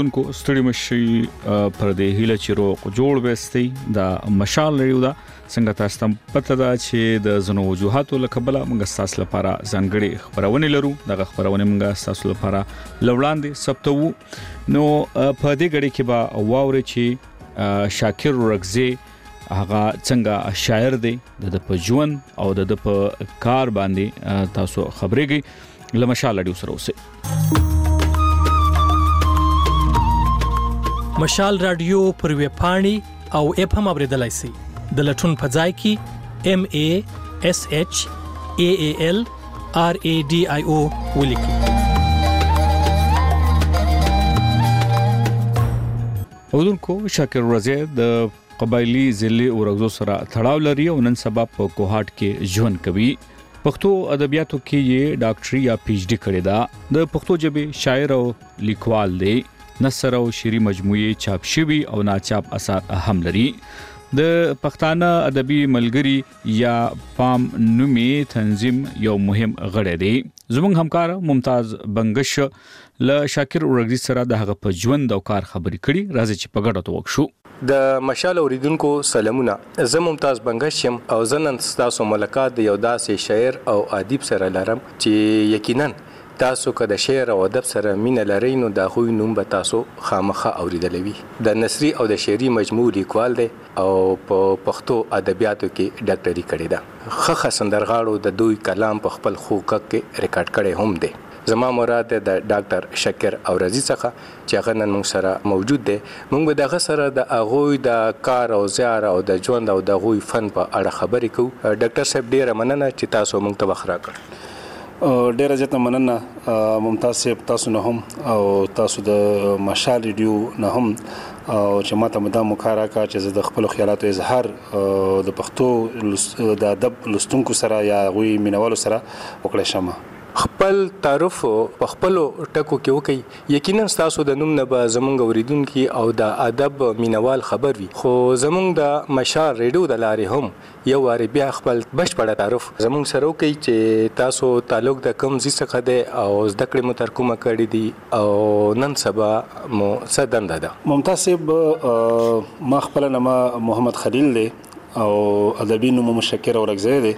اوریدونکو ستړي مشي پر دې هیله چې روغ جوړ وستي د مشال لريو دا څنګه تاسو ته پته ده چې د زنو وجوهاتو لکبله موږ تاسو لپاره ځانګړي خبرونه لرو دغه خبرونه موږ تاسو لپاره لوړاندې ثبتو نو په دې غړي کې به واوري چې شاکر رغزي هغه څنګه شاعر دی د په ژوند او د په کار باندې تاسو خبرېږي لمشال لريو سره اوسه مشال رادیو پر ویب پاڼې او اپ هم اوریدلای شئ د لټون په ځای کې MASHAALRADIO ولیکئ. اوردونکو شاکر رضی د قبایلی ضلع اورغزو سره تړاو لري او نن سبا په کوهاټ کې ژوند کوي. پښتو ادبیاتو کې یې ډاکټري یا پی ایچ ډي کړې ده. د پښتو ژبې شاعر او لیکوال دی. نثر او شعري مجموعې چاپ شوي او ناچاپ اثار هم لري. د پښتانه ادبي ملګری یا پام نومي تنظیم یو مهم غړی دی. زموږ همکار ممتاز بنگش له شاکر اورغزي سره د هغه په ژوند او کار خبرې کړي. راځي چې په ګډه توښو. د مشال اوریدونکو سلامونه. زه ممتاز بنگش یم او زه نن تاسو ملاقات د یو داسې شاعر او ادیب سره لرم چې یقینا تاسو که د شعر او ادب سره مینه لرئ نو د هغوی نوم به تاسو خامخا اوریدلی وي. د نثري او د شعري مجموع لیکوال دی او په پښتو ادبیاتو کې ډاکټري کړې ده. ښه سندرغاړو د دوی کلام په خپل خوږ کې ریکارډ کړی هم دی. زما مراد د ډاکټر شاکر اورغزي څخه چې هغه نن موږ سره موجود دی. موږ به دغه سره د هغوی د کار او زیار او د ژوند او د هغوی فن په اړه خبرې کوو. ډاکټر صاحب ډیره مننه چې تاسو موږ ته وخت راکړ. ډیره زیاته مننه ممتاز صاحب تاسو نه هم او تاسو د مشال ریډیو نه هم او چې ماته مدام مکارا کا چې د خپل خیالاتو اظهار د پښتو د ادب لستونکو سره یا غوي مینوالو سره وکړم شمه. خپل تعارف په خپل ټکو کې وکي. یقینا تاسو د نوم نه به زمونږ اوریدونکو او د ادب مینوال خبر وي. خو زمونږ د مشال ریډیو د لارې هم یو واری بیا خپل بشپړه تعارف زمونږ سره وکي چې تاسو تعلق د کوم ځای څخه دی او زده کړې مو تر کومه کړې دي او نن سبا مو څه دنده ده. ممتاز صاحب ما خپل نوم محمد خلیل دی او ادبي نوم مشکر اورغزي دی.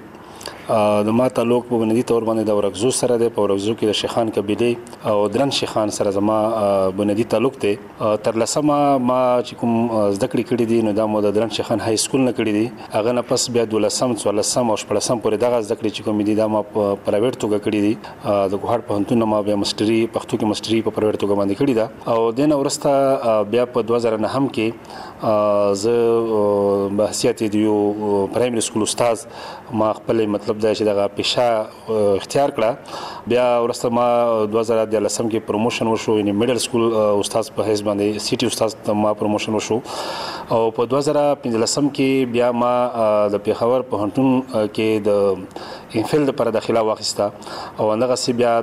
د ما تعلق په بنیادی تور باندې د اورغزو سره دی. په اورغزو کې د شیخان قبیله او درن شیخان سره زما بنیادی تعلق دی. تر لسمه ما چې کوم زده کړې کړې دي نو دا مو د درن شیخان های سکول نه کړې دي. هغه نه پس بیا 12 14 او 14 پورې دغه زده کړې چې کوم دي دا ما په پرایویټ توګه کړې دي. د کوهاټ پوهنتون ما بیا ماستری پښتو کې ماستری په پرایویټ توګه باندې کړې ده او دین ورسته بیا په 2009 کې زه بحثیت دیو پرایمری سکول استاد ما خپل مطلب دا چې دغه پیشه اختیار کړه. بیا ورسته ما 2013 کې پروموشن وشو یعنی میډل سکول استاد په حیث باندې سیټي استاد ما پروموشن وشو او په 2015 کې بیا ما د پیښور پوهنتون کې د انفیل لپاره داخله واخیسته او هغه سی بیا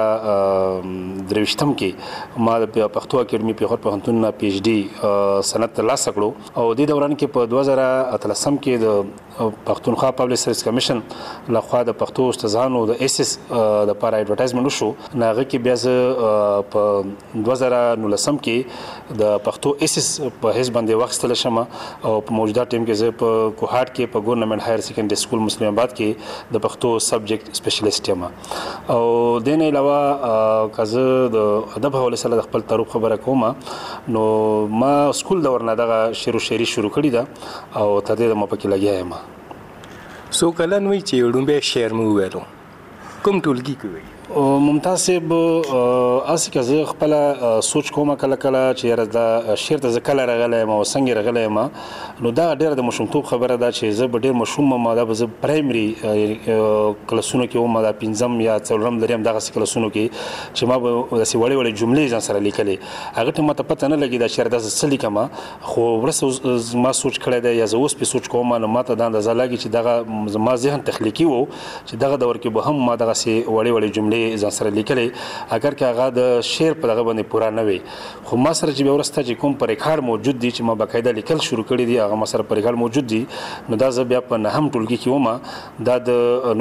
2023 کې ما د پښتو اکیډمي پیښور پوهنتون نه پی ایچ ډي سند ترلاسه کړو او د دوران کې په 2013 کې د پښتونخوا پبلک سرویس کمیشن لخوا د پښتو استادانو د اس اس د لپاره ایڈورټایزمنت وشو. هغه کې بیا زه په 2019 کې د پښتو اس اس په حساب باندې واخیستل شم او په موجوده ټیم کې زه په کوهاټ کې په ګورنمنت هایر سیکنډري سکول مسلم آباد کې د پښتو سبجیکټ سپیشلیسټ یم او د نه علاوه کزه د ادب حواله سره د خپل تعارف خبره کوم نو ما سکول د ورنه دغه شعر او شاعري شروع کړی دا او ته دې ما پکې لګیا یم. سو کلن وی چې ډومبه شعر مو ویلو کوم ټولګي کوي؟ ممتاز صاحب اسی که زه خپل سوچ کوم کله کله چې دا شعر ته کله راغلی ما وسنګ راغلی ما نو دا ډېر د مشومتوب خبره ده چې زه ډېر مشوم ما دا به پرایمري کلاسونو کې ما دا پنځم یا څلورم دریم دغه کلاسونو کې چې ما به داسې وړې وړې جملې ځان سره لیکلې هغه ته ماته پته نه لګي دا شعر داسې څه لیکم خو ورسته ما سوچ کړی دی یا زه اوس په سوچ کوم نو ماته دا اندازه لګي چې دغه زما ذهن تخلیقي وو چې دغه دور کې به هم ما دغه وړې وړې جملې ځان سره لیکلې اگر که هغه د شعر په دغه باندې پوره نه وي خو ما سره چې ورسته چې کوم په ریکارډ موجود دي چې ما باقاعده لیکل شروع کړی دي هغه ما سره په ریکارډ موجود دي نو دا زه بیا په نهم ټولګي کې ومه دا د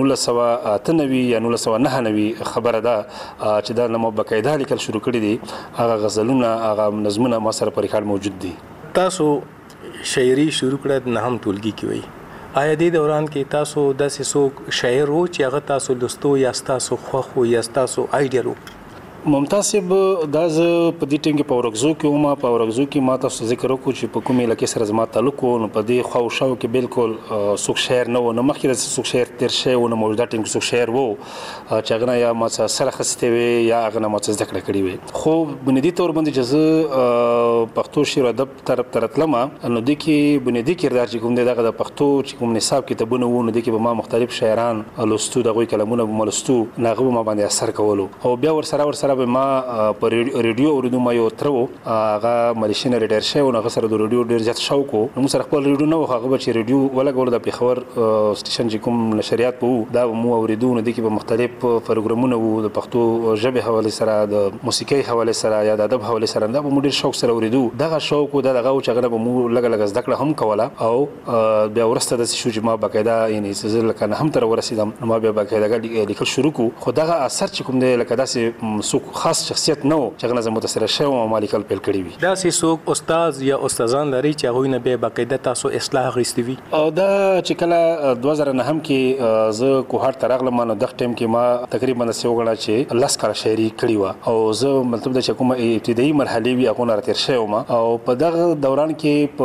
1998 یا 1999 خبره ده چې دا ما باقاعده لیکل شروع کړی دي هغه غزلونه هغه نظمونه ما سره په ریکارډ موجود دي. تاسو شاعري شروع کړه نهم ټولګي کې وای آیا دې دوران کې تاسو داسې څوک شاعر وو چې هغه تاسو لوستو یا تاسو خوښ وو یا تاسو آیډیل وو؟ ممتاز صاحب دا زه په دې ټیم کې په ورغزو کې وم په ورغزو کې ما تاسو ذکر وکړو چې په کومې علاقې سره زما تعلق و نو په دې خو شاو کې بالکل څوک شاعر نه و نو مخکې د څوک شاعر تیر شوی و نو موجوده ټیم کې څوک شاعر و چې هغه یا ما سره خسته وي یا هغه ما څه ذکر کړی وي خو بنیادی تور باندې چې زه پښتو شعر ادب طرف ترتلم نو د کې بنیادی کردار چې کوم دغه د پښتو چې کوم نصاب کتابونه وو نو د کې به ما مختلف شاعران لوستو دغه کلمونه ملستو ناغه ما باندې اثر کولو او بیا ورسره به ما په ریډیو اوریدو ما یو ترو هغه ملیشن ریډر شو نو هغه سره د ریډیو ډیر زیات شوق نو موږ سره خپل ریډیو نو هغه چې ریډیو ولګول د پیښور سټیشن چې کوم نشریات وو دا مو اوریدو نو د کې په مختلف پروګرامونه وو د پښتو ژبه حواله سره د موسیقي حواله سره یا د ادب حواله سره دا مو ډیر شوق سره اوریدو دغه شوق دغه چې هغه مو لګ زده کړه هم کوله او بیا ورسته د شو چې ما باقاعده یعنی زه لکه هم تر ورسیدم نو ما بیا باقاعده لیکل شروع کو خو دغه اثر چې کوم دی لکه داسې سوق خاص شخصیت نو چې هغه نظم متاثر شوی او مالیکل پیل کړی وي دا سې څوک استاد یا استادان لري چې هغه نه به باقاعده تاسو اصلاح غوښتي وي او دا چې کله 2009 کې زه کوهاټ ترغلم نو د ټیم کې ما تقریبا سیوګړه چې لاس کار شاعري کړی و او زه مطلب د کومه ابتدایي مرحله وی هغه نار تیر شوی ما او په دغه دوران کې په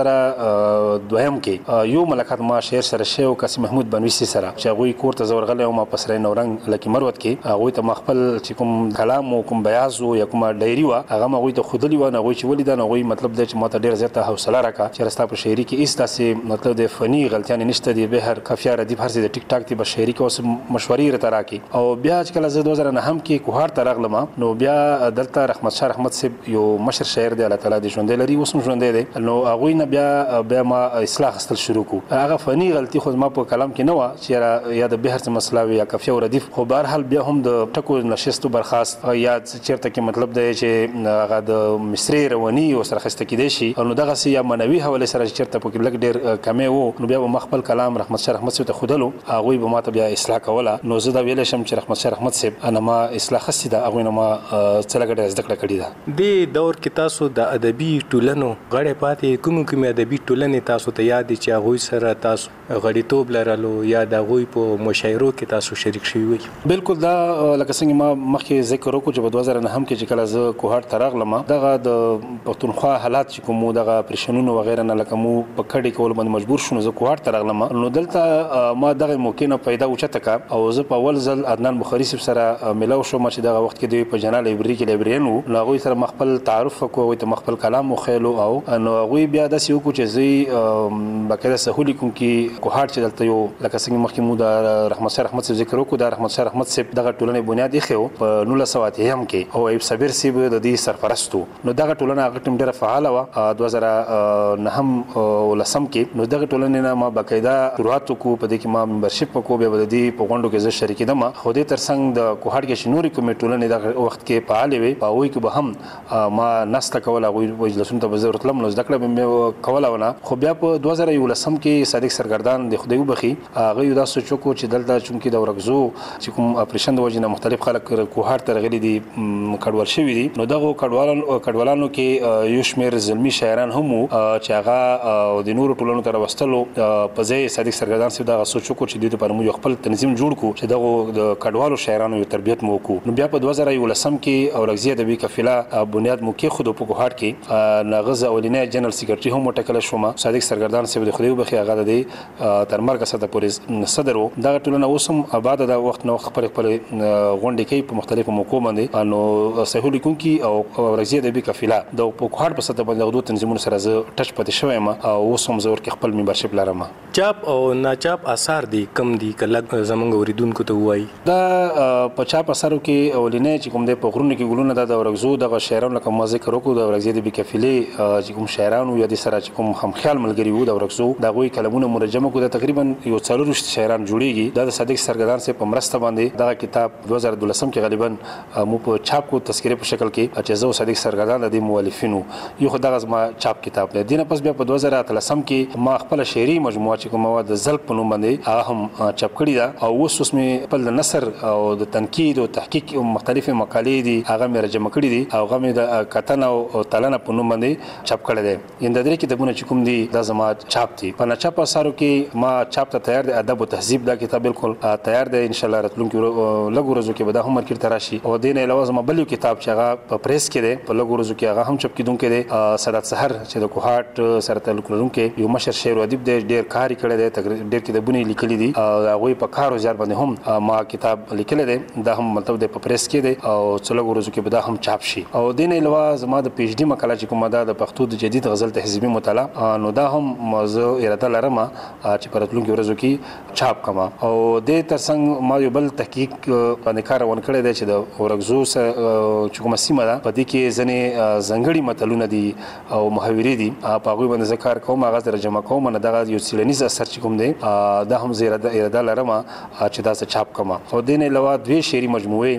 2002 کې یو ملاقات ما شعر سره شوی قاسم محمود بنویسی سره چې هغه کور ته زورغله او ما پسره نورنګ لکه مروت کې هغه ته مخبل چې کوم کلام او کوم بیاض یا کومه ډایری وا هغه مغوي ته خودلی و نه غوي چې ولیدا نه غوي مطلب د چې ماته ډیر زیاته حوصله راکا چې راستا په شاعري کې ایستا سي مطلب د فني غلطیاں نشته دی به هر کافیه ردی هر سي د ټیک ټاک دی په شاعري کې اوس مشورې رته راکې او بیا چې کله زه 2009 کې کوهار ترغلم نو بیا دلته رحمت شاه رحمت صاحب یو مشر شاعر دی الله تعالی دې ژوند لري اوس ژوند دی نو هغه نه بیا ما اصلاح استل شروع کو هغه فني غلطي خو ما په کلام کې نه و چې یا د به هر څه مسله یا کافیه ردی خو بهر حال بیا هم د ټکو نشستو برخاست یا چیرته کې مطلب دی چې هغه د مصری رواني او سره خسته کېدې شي نو دغه سي یا منوي حواله سره چیرته په کې لګ ډیر کمې وو نو بیا مخبل کلام رحمت شاه رحمت ته خودلو هغه به ماته بیا اصلاح کوله نو زه دا ویل شم چې رحمت شاه رحمت صاحب انا ما اصلاح خسته هغه نو ما څلګه زده کړه کړې ده د دور کې تاسو د ادبي ټولنو غړې پاتې کوم ادبي ټولنې تاسو ته یاد دي چې هغه سره تاسو غړیتوب لرلو یا د هغه په مشاعرو کې تاسو شریک شوي وي بالکل دا لکه څنګه ما مخکې ذکر وکړو چې په 2009 کې چې کله زه کوهاټ ترغلم دغه د پښتونخوا حالات چې کوم دغه پرشنونو وغیرہ نه لکه مو په کډي کول باندې مجبور شونه زه کوهاټ ترغلم نو دلته ما دغه موقع نه پیدا اوچته کا او زه په اول ځل عدنان بخاری سره ملاو شوم چې دغه وخت کې د پجنا لایبرری کې لایبرین وو نو هغه سره مخبل تعارف وکړو ته مخبل کلام مو خېلو او نو هغه بیا د سیو کو چې زی بکره سهولي کوم کې کوهاټ چې دلته یو لکه څنګه مخکې مو د رحمت شاه رحمت ذکر وکړو د رحمت شاه رحمت صاحب دغه ټولنې بنیاد یې خو په 1908 کې او ایب صابر صاحب د دې سرپرستو نو دغه ټولنه هغه ټیم ډیره فعال و 2009 ولسم کې نو دغه ټولنې نه ما باقاعده شروعات کو په دې کې ما ممبرشپ کو به د دې په غونډو کې زه شریک دم خو دې ترڅنګ د کوهاټ کې شنوري کومې ټولنې دغه وخت کې فعال وي په وای کې به هم ما نسته کوله وجلسون ته بزر تلم نو ذکر به کوله ونه خو بیا په 2011 کې صادق سرګردان د خدای وبخي هغه یو داسې چوکو چې دلته چونکی د ورغزو چې کوم اپریشن د وجنه مختلف خلک کوهاټ ترغلي دي کډوال شوی دي نو دغه کډوالانو کې یو شمیر زلمی شاعران هم چې هغه د نورو ټولنو تر وستلو په ځای صادق سرګردان سره دغه سوچو کو چې د پر موږ خپل تنظیم جوړ کو چې دغه د کډوالو شاعرانو یو تربیت مو کو نو بیا په 2011 کې او رغزیه د بي کفیله بنیاد مو کې خود په کوهاټ کې ناغزه اولینه جنرال سیکریټری هم ټکل شوم صادق سرګردان سره د خدای وبخي هغه د ترمرګه سره پولیس صدرو دغه ټولنه اوسم آباد د وخت نو خپل غونډې کې په مختلفو موکو باندې نو صحیح لیکونکي او ورغزي ادبي قافله د کوهاټ په سطح باندې غوډو تنظیمونو سره زه ټچ پاتې شوم او اوس هم زه ورکه خپل ممبرشپ لرم. چاپ او ناچاپ اثار دي کم دي کله زمونږ اوریدونکو ته وایي دا په چاپ اثرو کې اولینې چې کوم د پغرونو کې ګلونه د ورغزو د شاعرانو لکه ما ذکر وکړو د ورغزي ادبي قافله چې کوم شاعرانو یا د سره چې کوم هم خیال ملګری وو د ورغزو د غوي کلمونه مرجمه کو د تقریبا یو 40 شاعران جوړیږي د صادق سرګردان سے په مرسته باندې دا کتاب 2012 کې غالبا مو په چاپ کو تذکرې په شکل کې چې زو صادق سرګردان د مؤلفینو یو خدای غزما چاپ کتاب دی دینه پس بیا په 2013 کې ما خپل شعري مجموعه چې کوم مواد زلق په نوم باندې هغه هم چاپ کړی دا او اوس مې خپل د نثر او د تنقید او تحقیق او مختلفه مقالې دي هغه مې راجمع کړی دي او هغه مې د کتن او تلنه په نوم باندې چاپ کړی دی اند درې کتابونه چې کوم دي دا زما چاپ دي په ناچاپ اثارو کې ما چاپ ته تیار دی ادب او تهذیب دا کتاب بالکل تیار دی ان شاء الله راتلونکي لږ ورځو کې به دا هم مارکیټ ته راشي او دین علاوه زما بل کتاب چې هغه په پریس کې دی په لږ ورځو کې هغه هم چاپ کیدونکو دی سادات سحر چې د کوهاټ سره تعلق لرونکي یو مشر شعر او ادیب دی ډیر کار کړی دی ډیر کتابونه لیکلي دي هغه په کار وزار باندې هم ما کتاب لیکل دی دا هم مطلب د پریس کې دی او څلور ورځو کې به دا هم چاپ شي او دین علاوه زما د پی ایچ ډی مقاله چې کومه ده د پښتو د جدید غزل تهذیبي مطالعه نو دا هم موضوع اراده لرم چې په راتلونکي ورځو کې چاپ کما او د ترڅنګ ما یو بل تحقیق باندې کار ون کړی دی چې د ورغزو چې کومه سیمه ده په دې کې ځنې ځنګړي متلونه دي او محاورې دي په هغه باندې ذکر کوم هغه تر جمع کوم نه دغه یو سیلنیز اثر چې کوم دی دا هم زیاده اراده لرم چې دا څه چاپ کما او دین علاوه دوی شعري مجموعه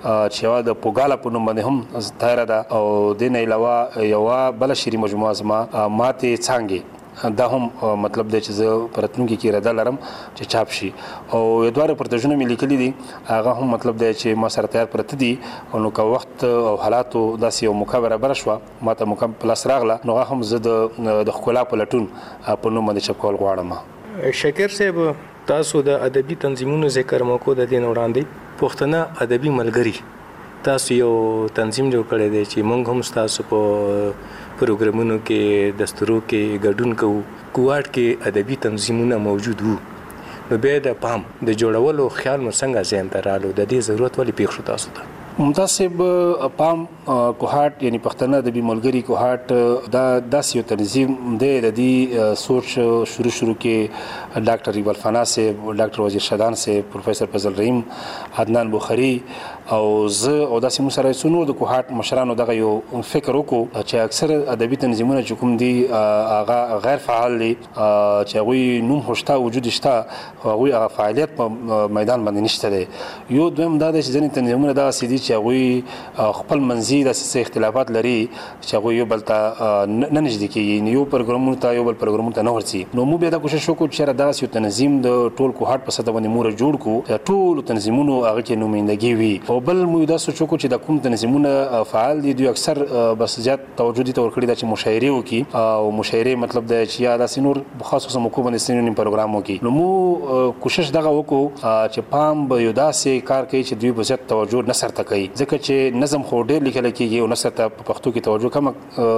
چې د پوګالا په نوم باندې هم تیار ده او دین علاوه یو بل شعري مجموعه زما ماته څنګه دا هم مطلب دی چې زه پرتونکو کې اراده لرم چې چاپ شي او دواره پرتجونه مې لیکلي دي هغه هم مطلب دی چې ما سره تیار پرته دي او نو که وخت او حالاتو داسې یو موقع برابر شوه ما ته موقع پلاس راغله نو هغه هم زه د ښکلا په لټون په نوم باندې چاپ کول غواړم. شکر صاحب تاسو د ادبي تنظیمونو ذکر مکو د دین وړاندې پښتنه ادبي ملګری تاسو یو تنظیم جوړ کړی دی چې موږ هم تاسو په پروګرامونو کې دستورو کې ګډون کوو کوهاټ کې ادبي تنظیمونه موجود وو نو بیا د پام د جوړولو خیال مو څنګه ذهن ته رالو د دې ضرورت ولې پیښ شو تاسو ته؟ ممتاز صاحب پام کوهاټ یعنی پښتنه ادبي ملګری کوهاټ دا داسې یو تنظیم دی د دې سوچ شروع کې ډاکټر ریبل فنا صاحب ډاکټر وزیر شدان صاحب پروفیسور فضل رحیم عدنان بخاری او زه او داسې مو سره څو نور د کوهاټ مشرانو دغه یو فکر وکړو چې اکثر ادبي تنظیمونه چې کوم دي هغه غیر فعال دي چې هغوی نوم هشته وجود شته هغوی هغه فعالیت په میدان باندې نشته دی یو دویم دا دی چې ځینې تنظیمونه داسې دي چې هغوی خپل منځي داسې اختلافات لري چې هغوی یو بل ته نه نږدې کېږي یو پروګرامونو ته یو بل پروګرامونو ته نه ورځي نو موږ بیا دا کوشش وکړو چې دغسې یو تنظیم د ټول کوهاټ په سطح باندې موږ جوړ کړو ټولو تنظیمونو هغه کې نمایندګي وي او بل موږ دا سوچ وکړو چې د کوم تنظیمونه فعال دي دوی اکثر بس زیات توجه دي ته ورکړي دا چې مشاعرې وکړي او مشاعرې مطلب دی چې یا داسې نور خاصه موقع باندې سینونیم پروګرام وکړي نو موږ کوشش دغه وکړو چې پام به یو داسې کار کوي چې دوی به زیات توجه نثر ته کوي ځکه چې نظم خو ډېر لیکل کېږي او نثر ته په پښتو کې توجه کمه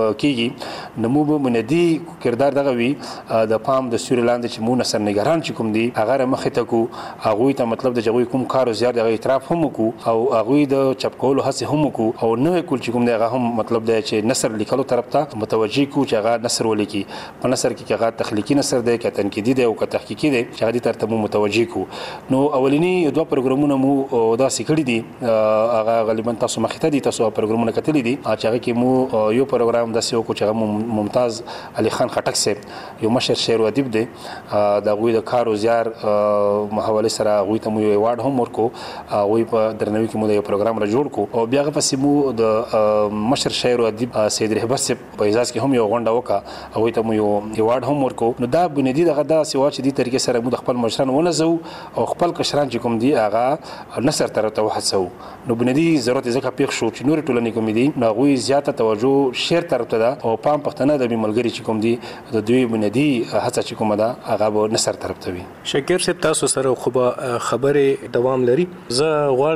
کېږي نو موږ به بنیادي کردار دغه وي د پام د سیوري لاندې چې موږ نثر نګاران چې کوم دي هغه مخې ته کړو هغوی ته مطلب د هغوی کوم کار زیات دغه اعتراف هم وکړو او هغوی د چاپ کولو هڅې هم وکړو او نوی کول چې کوم دی هغه هم مطلب دی چې نثر لیکلو طرف ته متوجه کړو چې هغه نثر ولیکي په نثر کې هغه تخلیقي نثر دی که تنقیدي دی او که تحقیقي دی چې هغه دې طرف ته مو متوجه کړو نو اولینی دوه پروګرامونه مو داسې کړي دي هغه غالبا تاسو مخې ته دي تاسو پروګرامونه کتلي دي چې هغه کې مو یو پروګرام داسې وکړو چې هغه ممتاز علي خان خټک صاحب یو مشر شعر او ادیب دی د هغوی د کار او زیار حوالې سره هغوی ته مو یو ایوارډ هم ورکړو هغوی په درناوي کې مو د یو پروګرام را جوړ کړو او بیا هغه پسې مو د مشر شاعر او ادیب سید رهبر صاحب په اعزاز کې هم یو غونډه وکړه هغوی ته مو یو ایوارډ هم ورکړو نو دا بنیادي دغه داسې وه چې دې طریقې سره مو د خپل مشران ونځو او خپل کشران چې کوم دي هغه نثر طرف ته وهڅوو نو بنیادي ضرورت یې ځکه پېښ شو چې نورې ټولنې کومې دي نو هغوی زیاته توجه شعر طرف ته ده او پام پښتنه ادبي ملګري چې کوم دي د دوی بنیادي هڅه چې کومه ده هغه به نثر طرف ته وي. شکر صاحب تاسو سره خو به خبرې دوام لري زه غواړم چې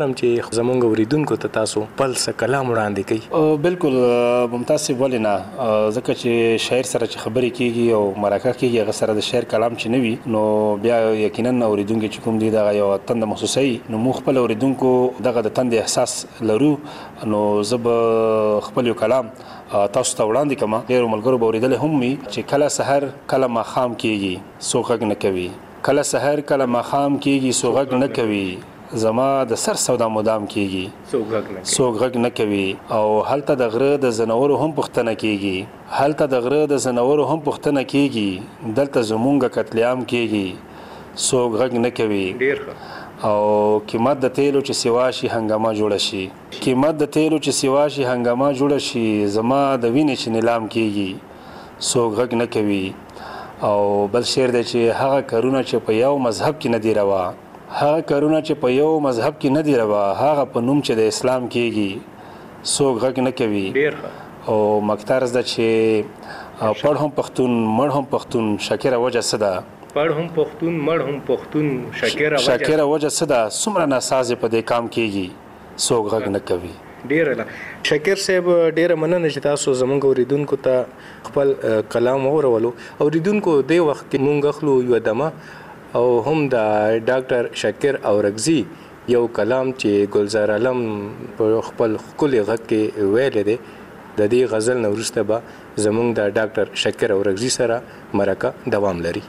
زمونږ اوریدونکو ته تاسو بل څه کلام وړاندې کړئ؟ بالکل ممتاز صاحب، ولې نه؟ ځکه چې شاعر سره چې خبرې کیږي او مرکه کیږي هغه سره د شعر کلام چې نه وي نو بیا یقینا اوریدونکو چې کوم دي دغه یو تند محسوسي نو موږ خپل اوریدونکو دغه د تند احساس لرو. نو زه به خپل یو کلام تاسو ته وړاندې کوم. ډېرو ملګرو به اورېدلی هم وي چې کله سحر کله ماښام کیږي څوک غږ نه کوي، کله سحر کله ماښام کیږي څوک غږ نه کوي، زما د سر سودا مدام کیږي څوک غږ نه کوي. او هلته د غره د زنورو هم پوښتنه کیږي، هلته د غره د زنورو هم پوښتنه کیږي، دلته زمونږ قتل عام کیږي څوک غږ نه کوي. او قیمت د تیلو چې سیوا شي هنګامه جوړه شي، قیمت د تیلو چې سیوا شي هنګامه جوړه شي، زما د وینې چې نیلام کیږي څوک غږ نه کوي. او بل شعر دی چې هغه کارونه چې په یو مذهب کې نه دی روا، هغه کارونه چې په یو مذهب کې نه دی روا، هغه په نوم چې د اسلام کیږي څوک غږ نه کوي. او مکترز ده چې پړ هم پښتون مړ هم پښتون شکره وجه څه ده، پړ هم پښتون مړ هم پښتون شکره وجه څه ده، څومره ناسازې په دې کام کیږي څوک غږ نه کوي. ډیره شکر صاحب، ډیره مننه چې تاسو زمونږ اوریدونکو ته خپل کلام اورولو. اوریدونکو دې وخت کې مونږ خلو یو دمه او هم د ډاکټر شکر اورغزي یو کلام چې ګلزار عالم په خپل ښکلي غږ کې ویلی دی. د دې غزل نه وروسته به زمونږ د ډاکټر شکر اورغزي سره مرکه دوام لري.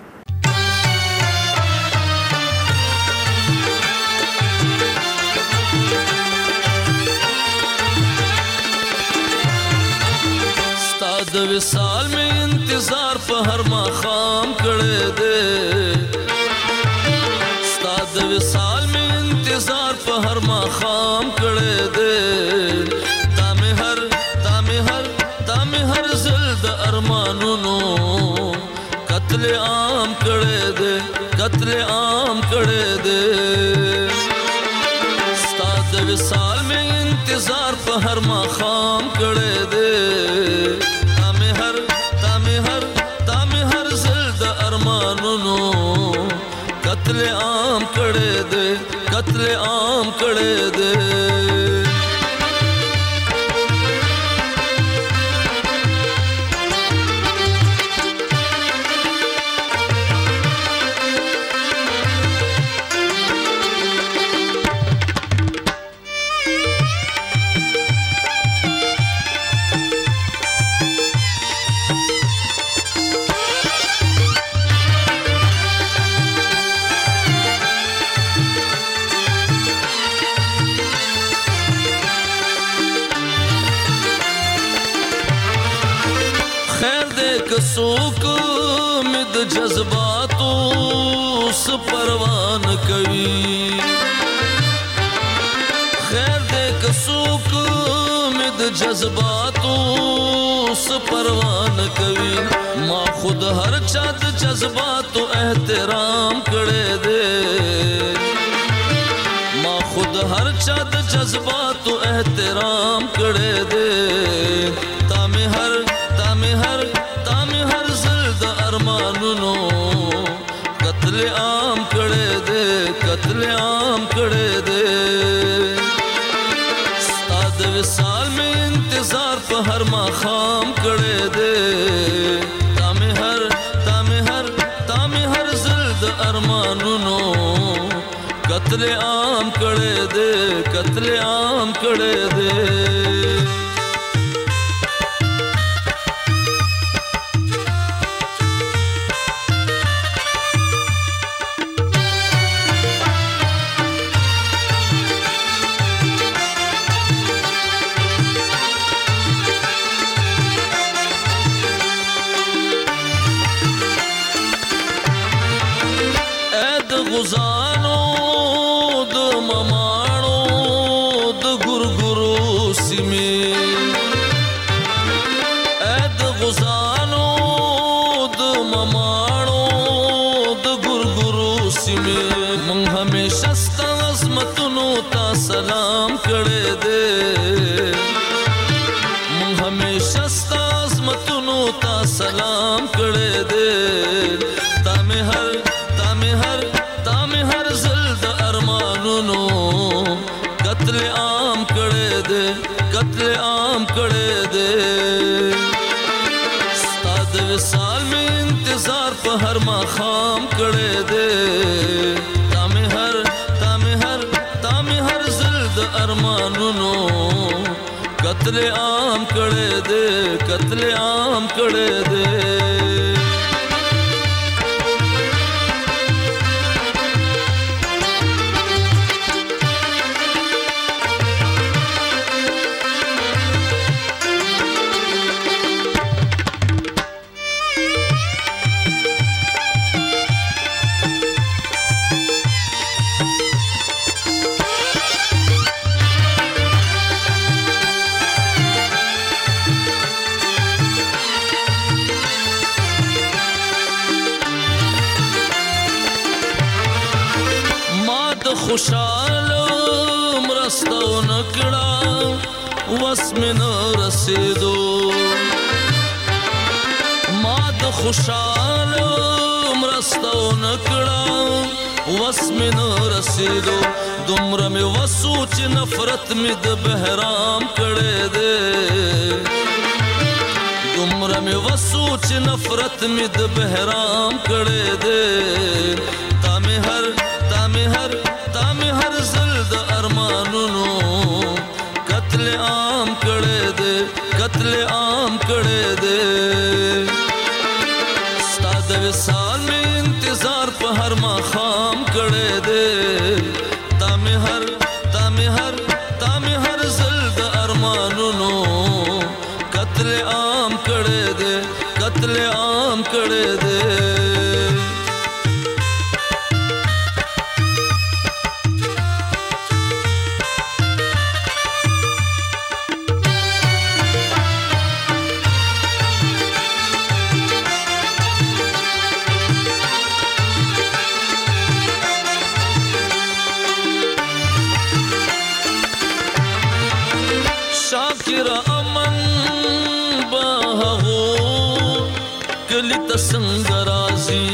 د وصال میں انتظار په هر ماښام کړی دی، ستا د وصال میں انتظار په هر ماښام کړی دی. تا مې هر ځل د ارمانونو قتل عام کړی دی، قتل عام کړی دی. ستا د وصال میں انتظار په هر ماښام کړی دی. قتل عام کړی دی، قتل عام کړی دی. څوک مې د جذباتو څه پروا نه کوي، خیر دې که څوک مې د جذباتو څه پروا نه کوي. ما خود هر چا د جذباتو احترام کړی دی، ما خود هر چا د جذباتو احترام کړی دی. تا مې هر ځل د ارمانونو قتل عام کړی دی، قتل عام کړی دی. ستا د وصال میں انتظار په هر ماښام کړی دی. تا مې هر ځل د ارمانونو قتل عام کړی دی، قتل عام کړی دی. غزانو د مماڼو د ګورګورو سیمې، د غزانو د مماڼو د ګورګورو سیمې. مونږ همیشه ستا عظمتونو ته سلام کړی دی، مونږ همیشه ستا عظمتونو ته سلام کړی دی. تا مې هر ځل د ارمانونو قتل انتظار په هر ماښام کړی دی تا مې هر ځل د ارمانونو قتل عام کړی دی خوشاله مرسته ونه کړه وس مې نه رسېدو ما د خوشاله مرسته ونه کړه وس مې نه رسېدو دومره مې وسو چې نفرت مې د بهرام کړی دی دومره مې وسو چې نفرت مې د بهرام کړی دی تا مې هر ځل د ارمانونو قتل عام کړی دی ستا د وصال مې انتظار په هر ماښام کړی دی تا مې هر ځل د ارمانونو قتل عام کړی دی شاکر امن با هغو کلی ته څنګه راځي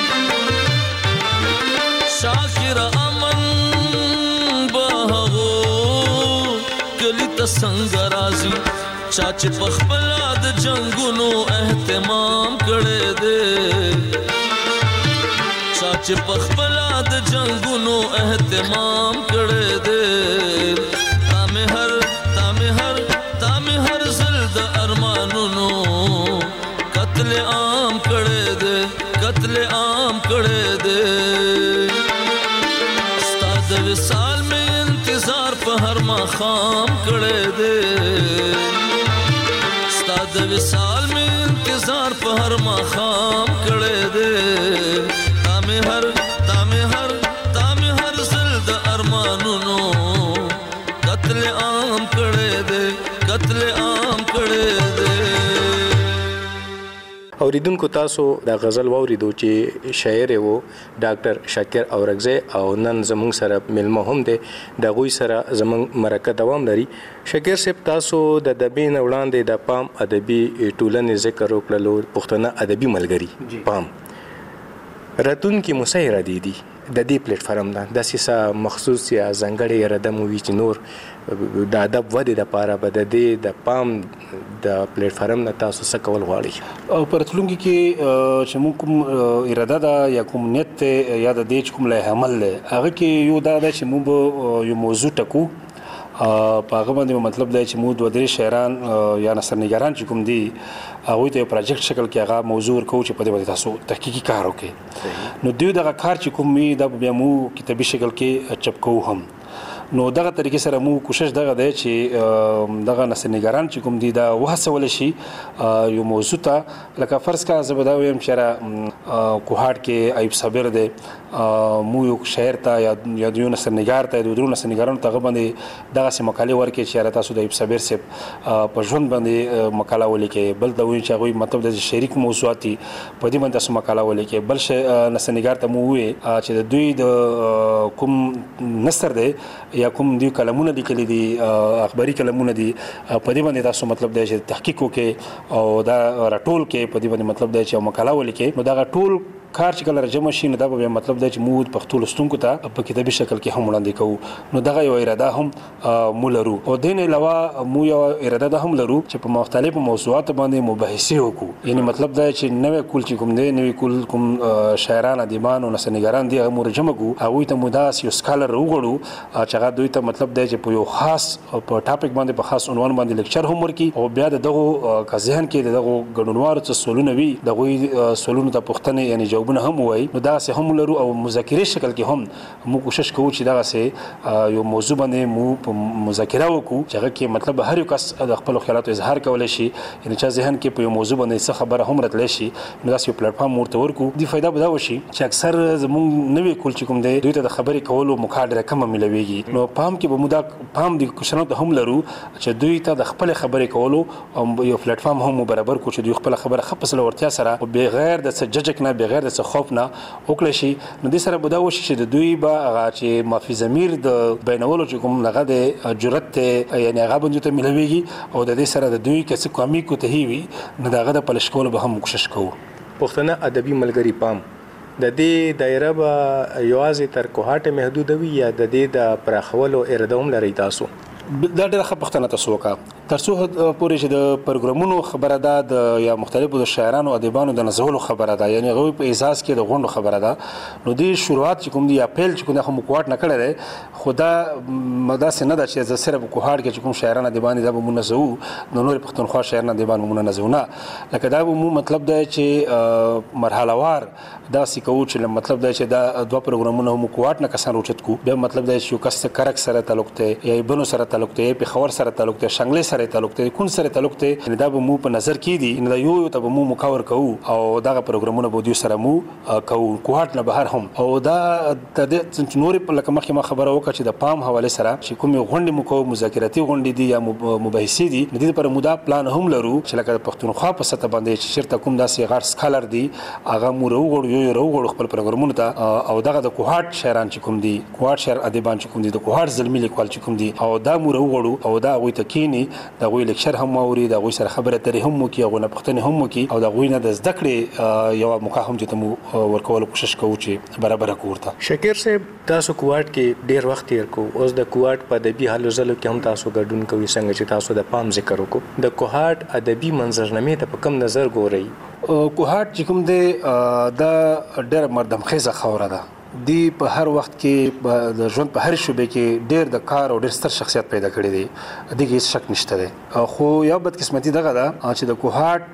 شاکر امن با هغو کلی ته څنګه راځي چا چې په خپله د جنګونو اهتمام کړی دی چا چې په خپله د جنګونو اهتمام کړی دی تا مې هر ځل د ارمانونو قتل عام کړی دی ستا د وصال مې انتظار په هر ماښام کړی دی ستا د وصال مې انتظار په هر ماښام کړی دی تا مې هر ځل د ارمانونو قتل عام کړی دی اوریدونکو تاسو د غزل واوریدو چې شاعر وو ډاکټر شاکر اورغزی او نن زموږ سره ملمه هم دی د غوي سره زموږ مرکه دوام لري شاکر صاحب تاسو د ادبي وړاندې د پام ادبي ټولنې ذکر وکړلو پښتنه ادبي ملګری پام راتونکي مسایره دي د دې پلیټ فارم د سیسه مخصوص یا ځانګړي ردم وی چې نور د ادب ودې لپاره به د دې د پام د پلیټ فارم نه تاسو څه کول غواړئ او پرتلونکي کې چې موږ کوم اراده ده یا کوم نیت یا د دې کوم له عمل له هغه کې یو دا چې موږ یو موضوع ټکو په هغه باندې مطلب دی چې موږ دوه درې شاعران یا نثرنګاران چې کوم دي هغوی ته پروجیکټ شکل کې هغه موضوع ورکوو چې په دې باندې تاسو تحقیقي کار وکړئ نو دوی دغه کار چې کوم وي دا بیا موږ کتابي شکل کې چپکو هم نو دغه طریقې سره موږ کوشش دغه دی چې دغه نثرنګاران چې کوم دي دا وهڅول شي یو موضوع ته لکه فرض کا زه به دا ویم چې کوهاټ کې ایوب صابر دی مو یو شاعر ته یا یو نثرنګار ته د درو نثرنګارانو ته باندې دغه سم مقالې ورکړي چې تاسو د ایوب صابر صاحب په ژوند باندې مقاله ولیکي بل دا وایي چې هغه مطلب د شریک موضوعات په دې باندې تاسو مقاله ولیکي بل نثرنګار ته مو وایي چې د دوی د کوم نثر دی یا کوم دی کلمونه لیکلي دي اخباري کلمونه دي په دې باندې تاسو مطلب دی چې تحقیق وکړي او دا راټول کې په دې باندې مطلب دی چې مقاله ولیکي نو دا ټول کار چې کله جمع شي نو دا به مطلب دی چې موږ پښتو لوستونکو ته په کتابي شکل کې هم وړاندې کوو. نو دغه یو اراده هم مو لرو او دین علاوه مو یو اراده ده هم لرو چې په مختلفو موضوعاتو باندې مباحثې وکړو. یعنی مطلب دا چې نوې کول چې کوم دی نوې کول کوم شاعران ادیبان او نثرنګاران دي هغه مو جمع کوو هغوی ته مو داسې یو سکالر وغواړو چې هغه دوی ته مطلب دی چې په یو خاص په ټاپک باندې په خاص عنوان باندې لیکچر هم ورکړي او بیا دغه کا ذهن کې دغه ګډونوارو څه سوالونه وي دغه سوالونو ته پوښتنې یعنی جوابونه هم وایي. نو دا سه هم لرو او مذاکره شکل کې هم مو کوشش کوو چې دا سه یو موضوع باندې مو په مذاکره وکړو چې هغه کې مطلب هر یو کس د خپل خیالاتو اظهار کولای شي یعنی چې ذهن کې په یو موضوع باندې څه خبره هم راتلی شي. نو دا یو پلیټ فارم ورته ورکو دی فائدہ به دا وشي چې اکثر زموږ نوې کول چې کوم دی دوی ته د خبرې کولو موقع ډېره کمه ملويږي. نو پام کې به مودا پام د کوشنو ته هم لرو چې دوی ته د خپل خبرې کولو او یو پلیټ فارم هم برابر کو چې دوی خپل خبره خپل ورتیا سره او بغیر د ججک نه بغیر د خوف نه وکړي شي. نو د سره به دا وشي چې دوی به هغه چې مافي ضمیر د بینولو چې کوم لغه د جرأت یعنی هغه باندې ته ملويږي او د دې سره د دوی کڅ کومي کو ته وي نو داغه د پلش کول به هم کوشش کوو. پښتنه ادبي ملګری پام د دې دایره به یوازې تر کوهاټ محدود وي یا د دې د پراخولو اراده هم لري تاسو؟ دا ډېره ښه پوښتنه تاسو وکړه. تر څو پورې چې د پروګرامونو خبره ده د یا مختلفو د شاعرانو ادیبانو د نزولو خبره ده یعنی هغوی په اعزاز کې د غونډو خبره ده نو د شروعات چې کوم دی اپریل چې کوم د کوهاټ نه کړی دی خو دا داسې نه ده چې زه صرف کوهاټ کې چې کوم شاعران ادیبان دا به مونږ نزوو نو نور پښتونخوا شاعران ادیبان مونږ نزوو نه لکه دا به مو مطلب دی چې مرحله وار داسې کوو چې مطلب دی چې دا دوه پروګرامونه مو کوهاټ نه کسان روچت کو بیا مطلب دی چې یو کس کرک سره تعلق دی یا بنو سره تعلق دی په خور سره تعلق دی شنګلې سره تعلق دی کون سره تعلق دی دا به مو په نظر کې دي نو یو ته به مو مکاور کوو او دا پروګرامونه به دوی سره مو کوو کوهاټ نه بهر هم او دا د نور په لکه مخکې ما خبره وکړه چې د پام حواله سره چې کوم غونډې مو کوو مذاکراتي غونډې دي یا مباحثې دي د دې لپاره مودا پلان هم لرو چې لکه پښتونخوا په سطح باندې چې شرط کوم داسې غار سکالر دي هغه مو وروغړو خپل پروګرامونه ته او دغه د کوهاټ شاعران چې کوم دي کوهاټ شاعر ادیبان چې کوم دي د کوهاټ زلمی لیکوال چې کوم دي او دا مو وروغړو او دا غوي ته کینی دا غوي لیکچر هم اوري دا غوي سره خبره ترې هم وکي او نه پښتنه هم وکي او دا غوي نه د زده کړې یو موقع هم چې تم ورکول کوشش کوو چې برابر کوورته. شکر صاحب تاسو کوهاټ کې ډیر وخت تیر کو اوس د کوهاټ په ادبي حالو زلو کې هم تاسو ګډون کوي څنګه چې تاسو د پام ذکر وکړو د کوهاټ ادبي منظرنامې ته په کم نظر ګورئ؟ کوهاټ چې کوم دی دا ډېر مردمخیزه خاوره ده دی په هر وخت کې د ژوند په هر شوبې کې ډېر د کار او ډېر ستر شخصیت پیدا کړی دی دغه هیڅ شک نشته دی خو یو بدقسمتي دغه ده چې د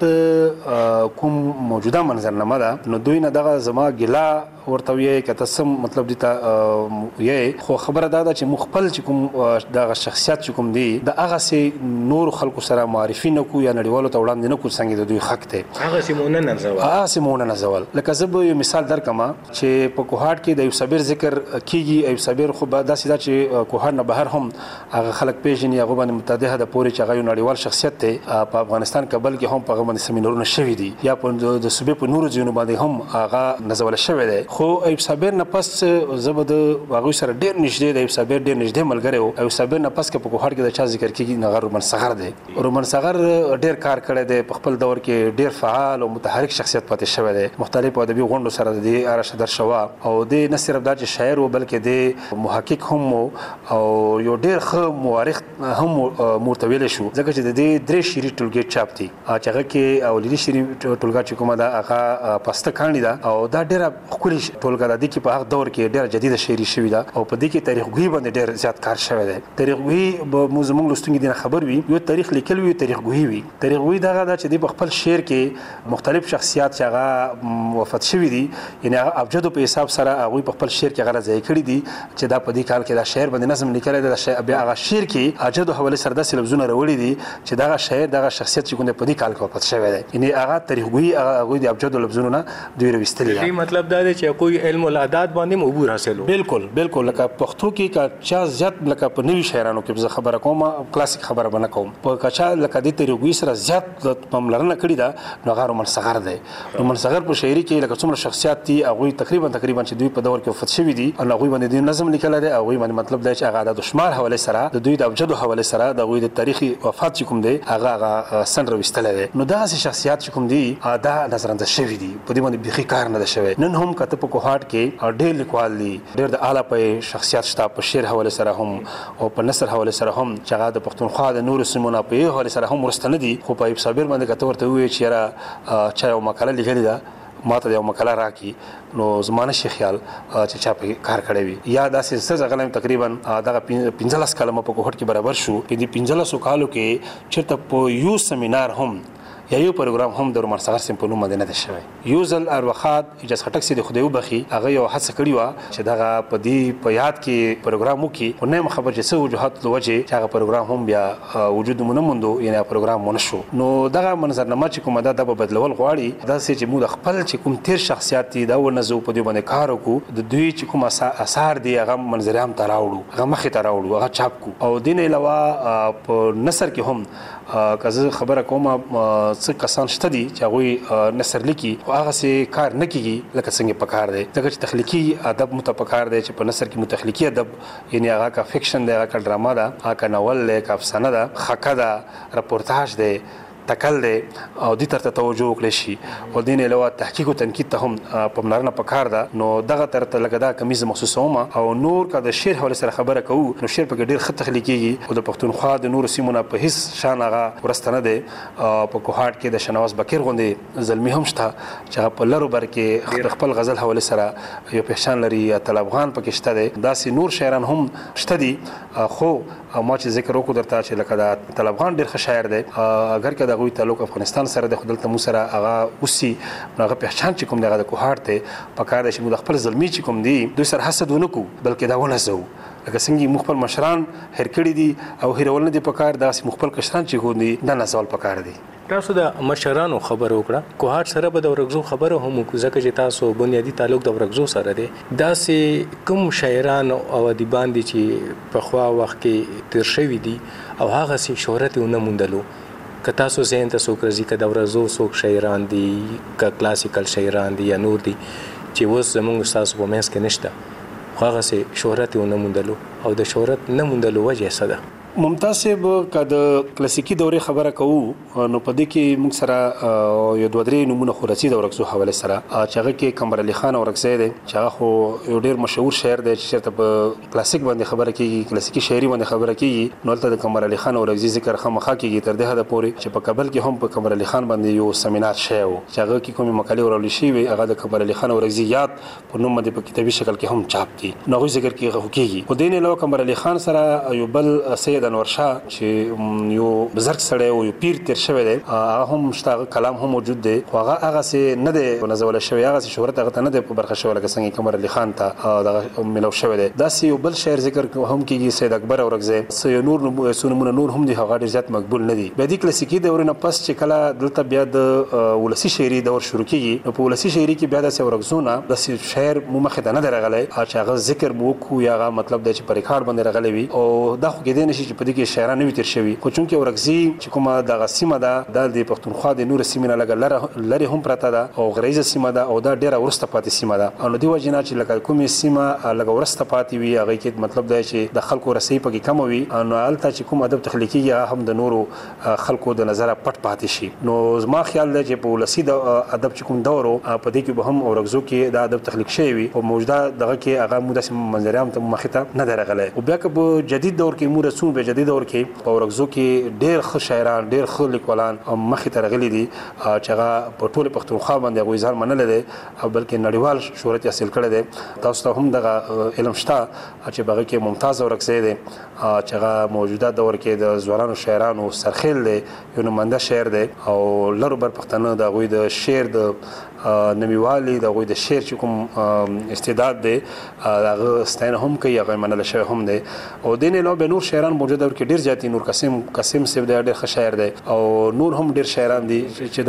کوهاټ کوم موجوده منظرنامه ده نو دوی نه دغه زما ګلا ورته وی کته سم مطلب دي ته یې خو خبره ده چې مخبل چې کوم دغه شخصیت چې کوم دی د هغه سي نور خلکو سره معرفي نه کو یا نړیوالو ته وړاندې نه کو څنګه د دوی حق ته هغه سیمونه نه زوال لکه زه به یو مثال درکما چې په کوهاټ کې د یو صابر ذکر کیږي ایو صابر خو به داسې دا چې کوهاټ نه بهر هم هغه خلک پیژني هغه باندې متعدده د پوري چې هغه نړیوال شخصیت ته په افغانستان کابل کې هم په هغه باندې سیمینارونه شوي دي یا په د صوبې په نورو ځایونو باندې هم هغه نزول شوی دی خو ایو صابر نه پس زبد هغه سره ډېر نږدې دی ایو صابر ډېر نږدې ملګری او ایو صابر نه پس کې په کوهاټ کې د چا ذکر کیږي نه رومن صغر دی رومن صغر ډېر کار کړی دی په خپل دور کې ډېر فعال او متحرک شخصیت پاتې شوی دی مختلف ادبي غونډو سره دی ارشد شوا او د نه صرف دا چې شاعر و بلکې د محقق هم او یو ډېر ښه مورخ هم مرتویل شو ځکه چې د دې درې شری ټولګي چاپ دي چې هغه کې اولیدي شری ټولګه چې کومه ده هغه پسته کاڼي ده او دا ډېره ښکلي ټولګه ده چې په هغه دور کې ډېره جديده شاعري شوې ده او په دې کې تاریخ ګویي باندې ډېر زیات کار شوی دی تاریخ ګویي به زموږ لوستونکي دي خبر وي یو تاریخ لیکل وي تاریخ ګویي وي تاریخ ګویي دغه ده چې د خپل شعر کې مختلف شخصیات چې هغه وفات شوي دي یعنی هغه ابجدو په حساب سره هغه په خپل شعر کې غره ځای کړی دي چې دا په دې کال کې دا شعر باندې نظم لیکل دی بیا هغه شعر کې اجدو حواله سره د لفظونه راوړي دي چې دا شاعر دغه شخصیت چې کوم په دې کال کې وفات شوی دی یعنی هغه تاریخ ګویي هغه د ابجدو لفظونه دوی راوستل دي مطلب دا دی چې کوئی علم العادات باندې عبور حاصلو بالکل لکه پښتو کې کا چا زیات لکه په نوي شاعرانو کې زه خبره کوم کلاسیک خبره بنه کوم په کچا لکه د تاریخ ګویي سره زیات پملرنه کړی دا نو غار من صغر دی نو من صغر په شاعري کې لکه څومره شخصیت دي هغه تقریبا چې دوی په دور کې وفات شوي دي او هغوی باندې د نظم لیکلی دی او هغوی باندې مطلب دی چې هغه د شمار حوالې سره د دوی د ابجدو حوالې سره د هغوی د تاریخي وفات چې کوم دی هغه سند راویستلی دی. نو دغسې شخصیات چې کوم دي دا نظرانداز شوي دي، په دې باندې بیخي کار نه ده شوی. نن هم که ته په کوهاټ کې ډېر لیکوال دي، ډېر د اعلی پای شخصیات شته، په شعر حوالې سره هم او په نثر حوالې سره هم چې هغه د پښتونخوا د نورو سیمو نه په حوالې سره هم وروسته نه دي. خو په ایوب صابر باندې که ته ورته ووایې چې یاره چا یو مقاله لیکلې ده، ما ته یو مقاله راکړي، نو زما نشي خیال چې چا پرې کار کړی وي. یا داسې څه غلی تقریبا دغه 15 کاله په کوهاټ کې برابر شو. په دې 15 کالو کې چېرته په یو سیمینار هم یا یو پروګرام هم د رومان صغر سیم په نوم باندې نه دی شوی. یو ځل اروخات اجازه خټک سي د خدای وبخي هغه یو هڅه کړې وه چې دغه په دې په یاد کې پروګرام وکړي، خو نه خبر چې څه وجوهات له وجې چې هغه پروګرام هم بیا وجود مونه موندو، یعنې پروګرام ونه شو. نو دغه منظرنامه چې کومه ده به بدلول غواړي، داسې چې موږ د خپل چې کوم تیر شخصیات دي دا ونزو، په دې باندې کار وکړو، د دوی چې کوم اثار دي هغه منظرعام ته راوړو، هغه مخې ته راوړو، هغه چاپ کړو. او دې نه علاوه په نثر کې هم که زه خبره کوم څه کسان شته دي چې هغوی نثر لیکي خو هغسې کار نه کېږي لکه څنګه پکار دی، ځکه چې تخلیقي ادب مو ته پکار دی چې په نثر کې مو تخلیقي ادب، یعنې هغه که فکشن دی، هغه که ډراما ده، هغه که ناول دی، که افسانه ده، خکه ده، رپورتاژ دی، تکل دی، او دې طرف ته توجه وکړی شي. او دې نه علاوه تحقیق او تنقید ته هم پاملرنه پکار ده. نو دغه طرف ته لکه دا کمیز محسوسوم. او نور که د شعر حوالې سره خبره کوو، نو شعر پکې ډېر ښه تخلیق کېږي او د پښتونخوا د نورو سیمو نه په هېڅ شان هغه وروسته نه دی. په کوهاټ کې د شنواز بکیر غوندې زلمي هم شته چې هغه په لرو بر کې د خپل غزل حوالې سره یو پهچان لري. طلب خان پکې شته دی، داسې نور شاعران هم شته دي. خو ما چې ذکر وکړو درته چې لکه دا طلب خان ډېر ښه شاعر دی، اگر که د هغوی تعلق افغانستان سره د خو دلته مو سره هغه اوسي، نو هغه پهچان چې کوم دی هغه د کوهاټ دی. پکار دی چې موږ د خپل زلمي چې کوم دي دوی سره حسد ونه کړو، بلکې دا ونهزوو. لکه څنګه موږ خپل مشران هېر کړي دي او هېرول نه دي پکار، داسې موږ خپل کشران چې کوم دي دا نهزول پکار دي. تاسو د مشرانو خبره وکړه، کوهاټ سره به د ورغزو خبره هم وکړو، ځکه چې تاسو بنیادی تعلق د ورغزو سره دی. داسې کوم شاعران او ادیبان دي چې پخوا وخت کې تیر شوي دي او هغسې شهرت یې ونه موندلو؟ که تاسو ذهن ته څوک راځي، که د ورغزو څوک شاعران دي، که کلاسیکل شاعران دي یا نور دي چې اوس زموږ ستاسو په منځ کې نشته، خو هغسې شهرت یې ونه موندلو، او د شهرت نه موندلو وجه څه ده؟ ممتاز صاحب که د کلاسیکي دورې خبره کوو، نو په دې کې موږ سره یو دوه درې نومونه خو راځي د ورغزو حوالې سره، چې هغه کې قمر علي خان اورکزی دی، چې هغه خو یو ډېر مشهور شاعر دی چې چېرته په کلاسیک باندې خبره کېږي، کلاسیکي شاعري باندې خبره کېږي، نو هلته د قمر علي خان اورکزي ذکر خامخا کېږي تر دې حده پورې چې په کابل کې هم په قمر علي خان باندې یو سیمینار شوی و چې هغه کې کومې مقالې وراوړل شوي، هغه د قمر علي خان اورکزي یاد په نوم باندې په کتابي شکل کې هم چاپ دي، نو هغوی ذکر کېږي. خو دې نه علاوه قمر علي خان سره یو بل سید انور شاه چې یو بزرګ سړی او یو پیر تیر شوی دی، هغه هم شته، هغه کلام هم موجود دی، خو هغه هغسې نه دی نازولی شوی، هغسې شهرت هغه ته نه دی په برخه شوی لکه څنګه قمر علي خان ته دغه میلاو شوی دی. داسې یو بل شاعر ذکر هم کېږي سید اکبر اورکزی، څه نور نومونه نور هم دي، هغه ډېر زیات مقبول نه دي. بیا دې کلاسیکي دورې نه پس چې کله دلته بیا د ولسي شاعري دور شروع کېږي، نو په ولسي شاعري کې بیا داسې اورکزو نه داسې شاعر مو مخې ته نه دی راغلی چې هغه ذکر مو وکړو یا هغه مطلب دی چې په ریکارډ باندې راغلی وي، او دا خو کېدی نه شي چې په دې کې شاعران نه وي تېر شوي. خو چونکې اورکزي چې کومه دغه سیمه ده دا د پښتونخوا د نورو سیمې نه لږه لرې هم پرته ده او غریزه سیمه ده او دا ډېره وروسته پاتې سیمه ده، او له دې وجې نه چې لکه کومې سیمه لږه وروسته پاتې وي هغې کې مطلب دی چې د خلکو رسۍ پکې کمه وي، نو هلته چې کوم ادب تخلیق کېږي هغه هم د نورو خلکو د نظره پټ پاتې شي. نو زما خیال دی چې په ولسي ادب چې کوم دور په دې کې به هم اورکزو کې دا ادب تخلیق شوی وي، او موجوده دغه کې هغه مو داسې منظرعام ته مخې ته نه دی راغلی. او بیا که په جدید دور کې مو رسو، په جدید دور کې په اورکزو کې ډېر ښه شاعران، ډېر ښه لیکوالان مخې ته راغلي دي چې هغه په ټولې پښتونخوا باندې هغوی ځان منلی دی او بلکې نړیوال شهرت یې حاصل کړی دی. تاسو ته هم دغه علم شته چې په هغه کې ممتاز اورکزی دی چې هغه موجوده دور کې د ځوانانو شاعرانو سرخیل دی، یو نماینده شاعر دی، او لرو بر پښتانه د هغوی د شعر د نمیوالي، د هغوی د شعر چې کوم استعداد دی هغه ستاینه هم کوي، هغه منلی شوی هم دی. او دې نه علاوه بیا نور شاعران موجوده دور کې ډېر زیات دي. نور قاسم صاحب دی ډېر ښه شاعر دی، او نور هم ډېر شاعران دي چې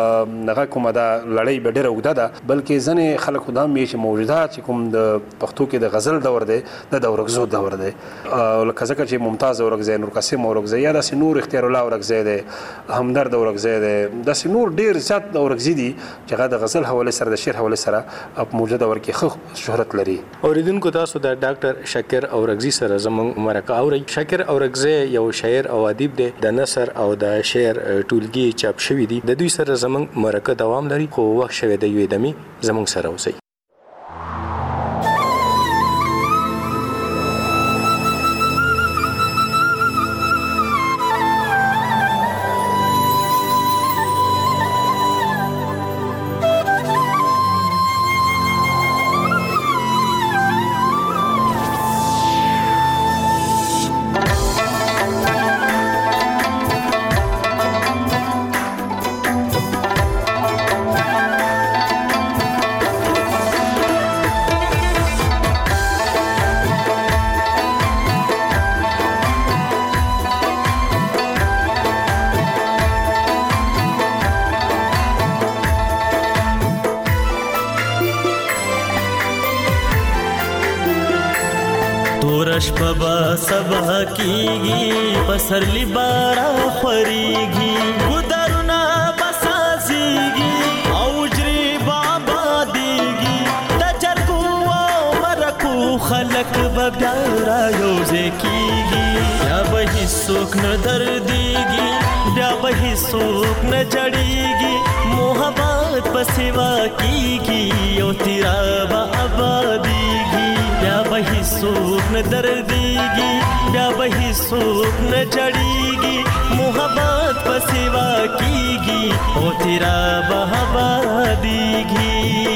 دغه کومه دا لړۍ به ډېره اوږده ده، بلکې ځینې خلک خو دا هم چې موجوده چې کوم د پښتو کې د غزل دور دی د اورکزو دور دی، لکه ځکه چې ممتاز اورکزی، نور قاسم اورکزی، یا داسې نور اختیار الله اورکزی دی، همدرد اورکزی دی، داسې نور ډېر زیات اورکزي دي چې هغه د د غزل حواله سره د شعر حواله سره په موجوده دور کې خو شهرت لري. اوریدونکو تاسو د ډاکټر شاکر اورغزي سره زموږ مرکه اوري. شاکر اورغزي یو شاعر او ادیب دی. د نثر او د شعر ټولګي چاپ شوی دی. د دوی سره زموږ مرکه دوام لري خو وخت شوی د یو دمي زموږ سره اوسئ. सबा कीगी पसरली बारा खरीगी गुदरना बसासीगी औजरी बाबा दीगी तजरगु मरकू खलक बब्यारा योजे कीगी या बही सुख न दर्दीगी या बही सुख न जड़ीगी मोहब्बत पसिवा कीगी ओ तेरा बाबा दीगी या बही सुख न दर्दीगी या बही सुख न जड़ीगी मोहब्बत पसिवा कीगी ओ तेरा बहबा दीगी.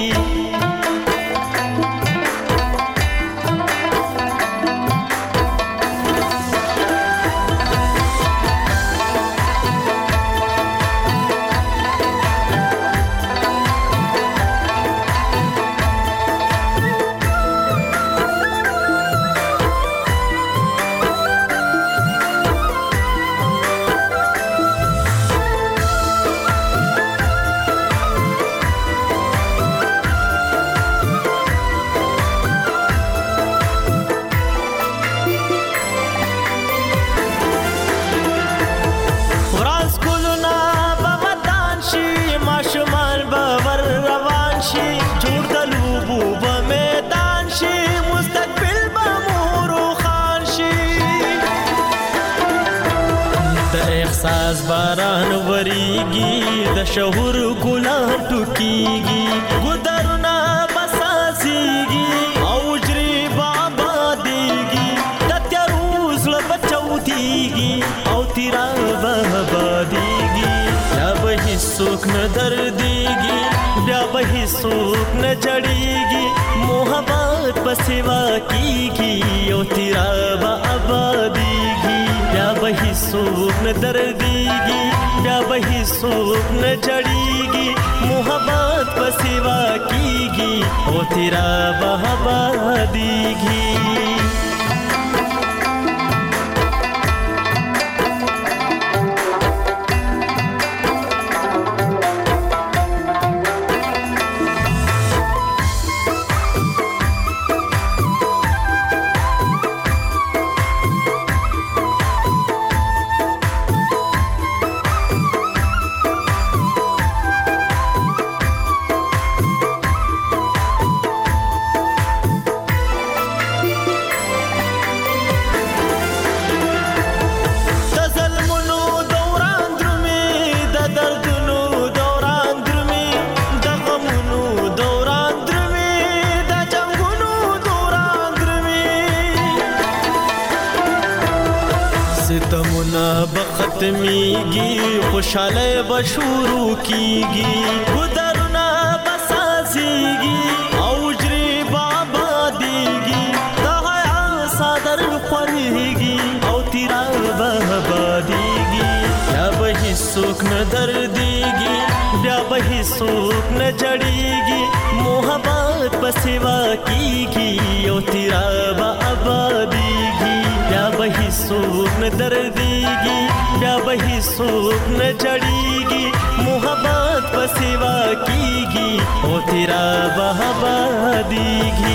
बारान वरीगी द शहुर गुलाम टुकीगी गुदरना बसासीगी औजरी बाबा देगी तत्यारूस बचौतीगी औ तेरा बहबा देगी या बही सुख न दर्दीगी या बही सुख न जड़ीगी मोहब्बत पसिवा कीगी औ तेरा बहबा देगी या बही सुख न दर्दीगी या बही सुख न जड़ीगी मोहब्बत पसिवा कीगी ओ तेरा बहबा दीगी. ختمیگی خوشحالی بشورو کیگی گدرنا بسازیگی اوجری بابا دیگی دہایا صادر خوریگی او تیرا بہبا دیگی یا بہی سوک نہ دردیگی یا بہی سوک نہ جڑیگی محبت بسوا کیگی او تیرا بہبا دیگی یا بہی سوک نہ دردیگی یا بہی سوک نہ جڑیگی محبت پسوا کیگی او تیرا بہبا دیگی.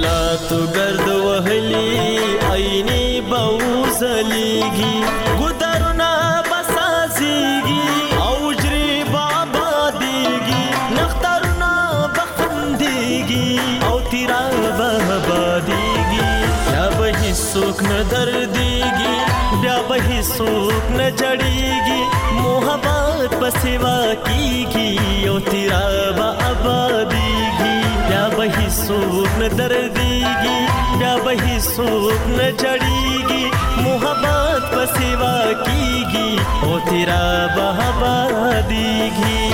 حالاتو گرد وهلی عینی بوزلیگی گدرنا بسازیگی اوجری بابا دیگی نخترنا بخندیگی او تیرا بابا دیگی بیا به سوک نه دردیگی بیا به سوک نه جڑیگی محبت پسیوا کیگی او تیرا بابا دیگی بیا به سوک نه دردیگی بیا به سوک نه جڑیگی محبت پسیوا کیگی او تیرا بابا دیگی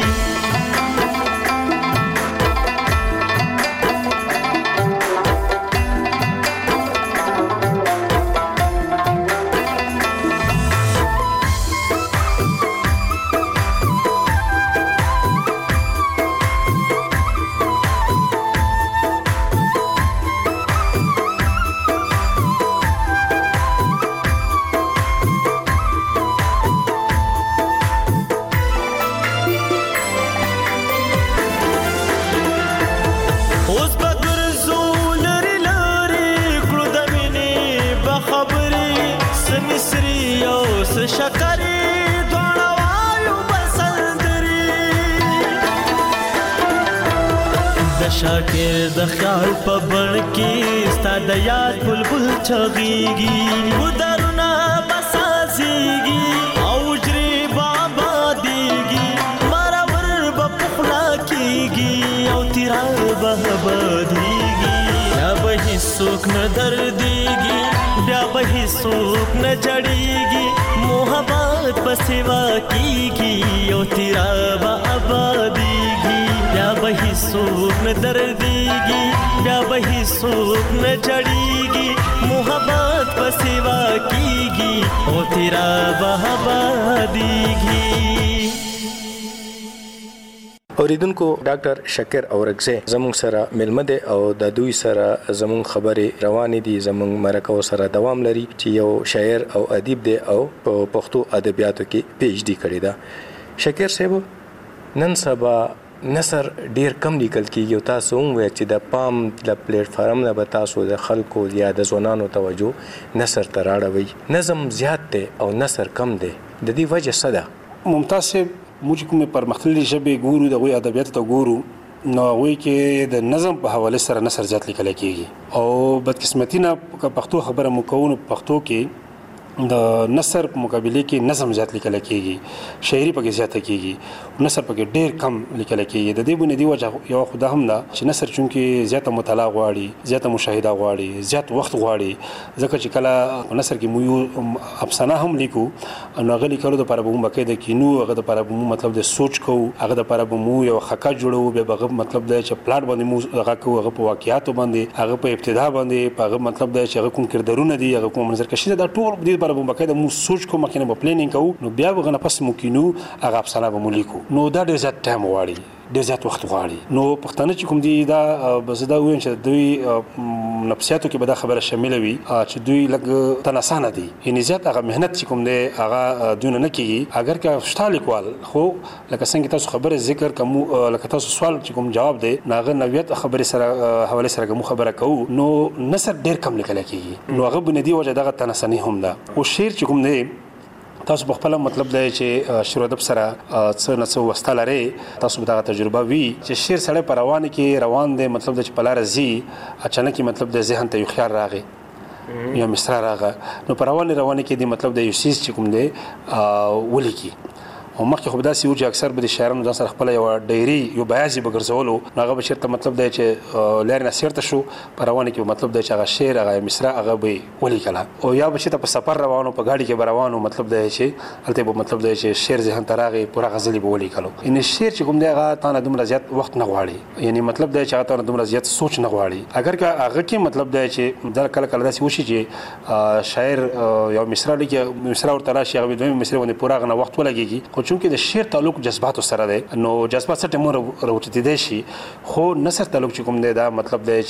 شاکر د خیال په بڼ کې ستا د یاد بلبل چغیږي ګودرونه بسازیږي اوجری بابا دیږي مرور به پخلا کیږي او تیرا بابا دیږي بیا به هیڅوک نه دردیږي بیا به هیڅوک نه جړیږي محبت په سیوا کیږي او تیرا بابا دیږي بیا به هیڅوک نه دردیږي بیا به هیڅوک نه جړیږي محبت په سیوا کیږي او تیرا بابا دیږي اوریدونکو ډاکټر شکر اورغزی زموږ سره ملمه ده او د دوی سره زموږ خبرې روانې دي زموږ مرکه سره دوام لري چې یو شاعر او ادیب دی او په پښتو ادبیاتو کې پی ایچ ډی کړی ده شکر صاحب نن سبا نثر ډیر کم لیکل کیږي او تاسو هم وایي چې د پام د پلیټ فارم نه به تاسو د خلکو یا د ځوانانو توجه نثر ته راړوي نظم زیات دی او نثر کم دی د دې وجه څه ده ممتاز موږ کومه پرمختللې ژبې ګورو د غوي ادبیات ته ګورو نو غوي کې د نظم په حواله سره نثر زیات لیکل کیږي او بدقسمتي نه پښتو خبره مکوونه پښتو کې د نثر په مقابله کې نظم زیات لیکل کیږي شاعري پکې زیاته کیږي نثر پکې ډېر کم لیکل کیږي د دې بنیادی وجه یو خدای هم دا چې نثر چونکې زیاته مطالعه غواړي زیاته مشاهده غواړي زیات وخت غواړي ځکه چې کله نثر کې مو افسانه هم لیکو نو غلي کولو د لپاره به باقاعده کینو هغه د لپاره به مطلب د سوچ کو هغه د لپاره به مو یو خکا جوړو به مطلب د چې پلاټ باندې مو هغه کو هغه په واقعیاتو باندې هغه په ابتدا باندې هغه مطلب د چې هغه کوم کردارونه دي هغه کوم منظر کشي دا ټول د لپاره باقاعده مو سوچ کو مخینه په پلانینګ کو نو بیا وغه نفس مو کینو هغه افسانه به مو لیکو نو دا ډېر زیات ټایم غواړي ډېر زیات وخت غواړي نو پښتانه چې کوم دي دا بزدا وین چې دوی نفسیاتو کې به دا خبره شامل وي چې دوی لګ تناسانه دي یعنی زیات هغه مهنت چې کوم دي هغه دوی نه کیږي اگر که شتال کول خو لکه څنګه تاسو خبره ذکر کوم لکه تاسو سوال چې کوم جواب دی ناغه نویت خبره سره حواله سره کوم خبره کو نو نثر ډېر کم لیکل کیږي نو هغه بنیادی وجه دغه تناسنی هم ده او شعر چې کوم دی تاسو په خپل مطلب دی چې شروع ادب سره څه نه څه وسته لري تاسو به دا تجربه وي چې شعر سره پر روان دي مطلب د چې په لار زی اچانک مطلب د ذهن ته یو خیال راغی یا مصرع راغی نو پر روان کې دی مطلب د یو سیس چې کوم دی ولیکي او مخکې خو داسې و چې اکثر به د شاعرانو ځان سره خپل یو ډایري یو بیازي به ګرځولو هغه به چېرته مطلب دی چې لارې نه سیرته شو په روانې کې مطلب دی چې هغه شعر هغه مصرع هغه به ولیکله او یا به چېرته په سفر روانو په ګاډي کې به روانو مطلب دی چې هلته به مطلب دی چې شعر ذهن ته راغی پوره غزلې به ولیکلو یعنې شعر چې کوم دی هغه تا نه دومره زیات وخت نه غواړي یعنې مطلب دی چې هغه تا نه دومره زیات سوچ نه غواړي اگر که هغه کې مطلب دی چې دا کله کله داسې وشي چې شاعر یو مصرع لیکي مصرع ورته راشي هغه دویمه مصرع باندې پوره هغه نه وخت ولګېږي خو چونکې د شعر تعلق جذباتو سره دی نو جذبات څه ټیمونه راوچتېدی شي خو نثر تعلق چې کوم دی دا مطلب دی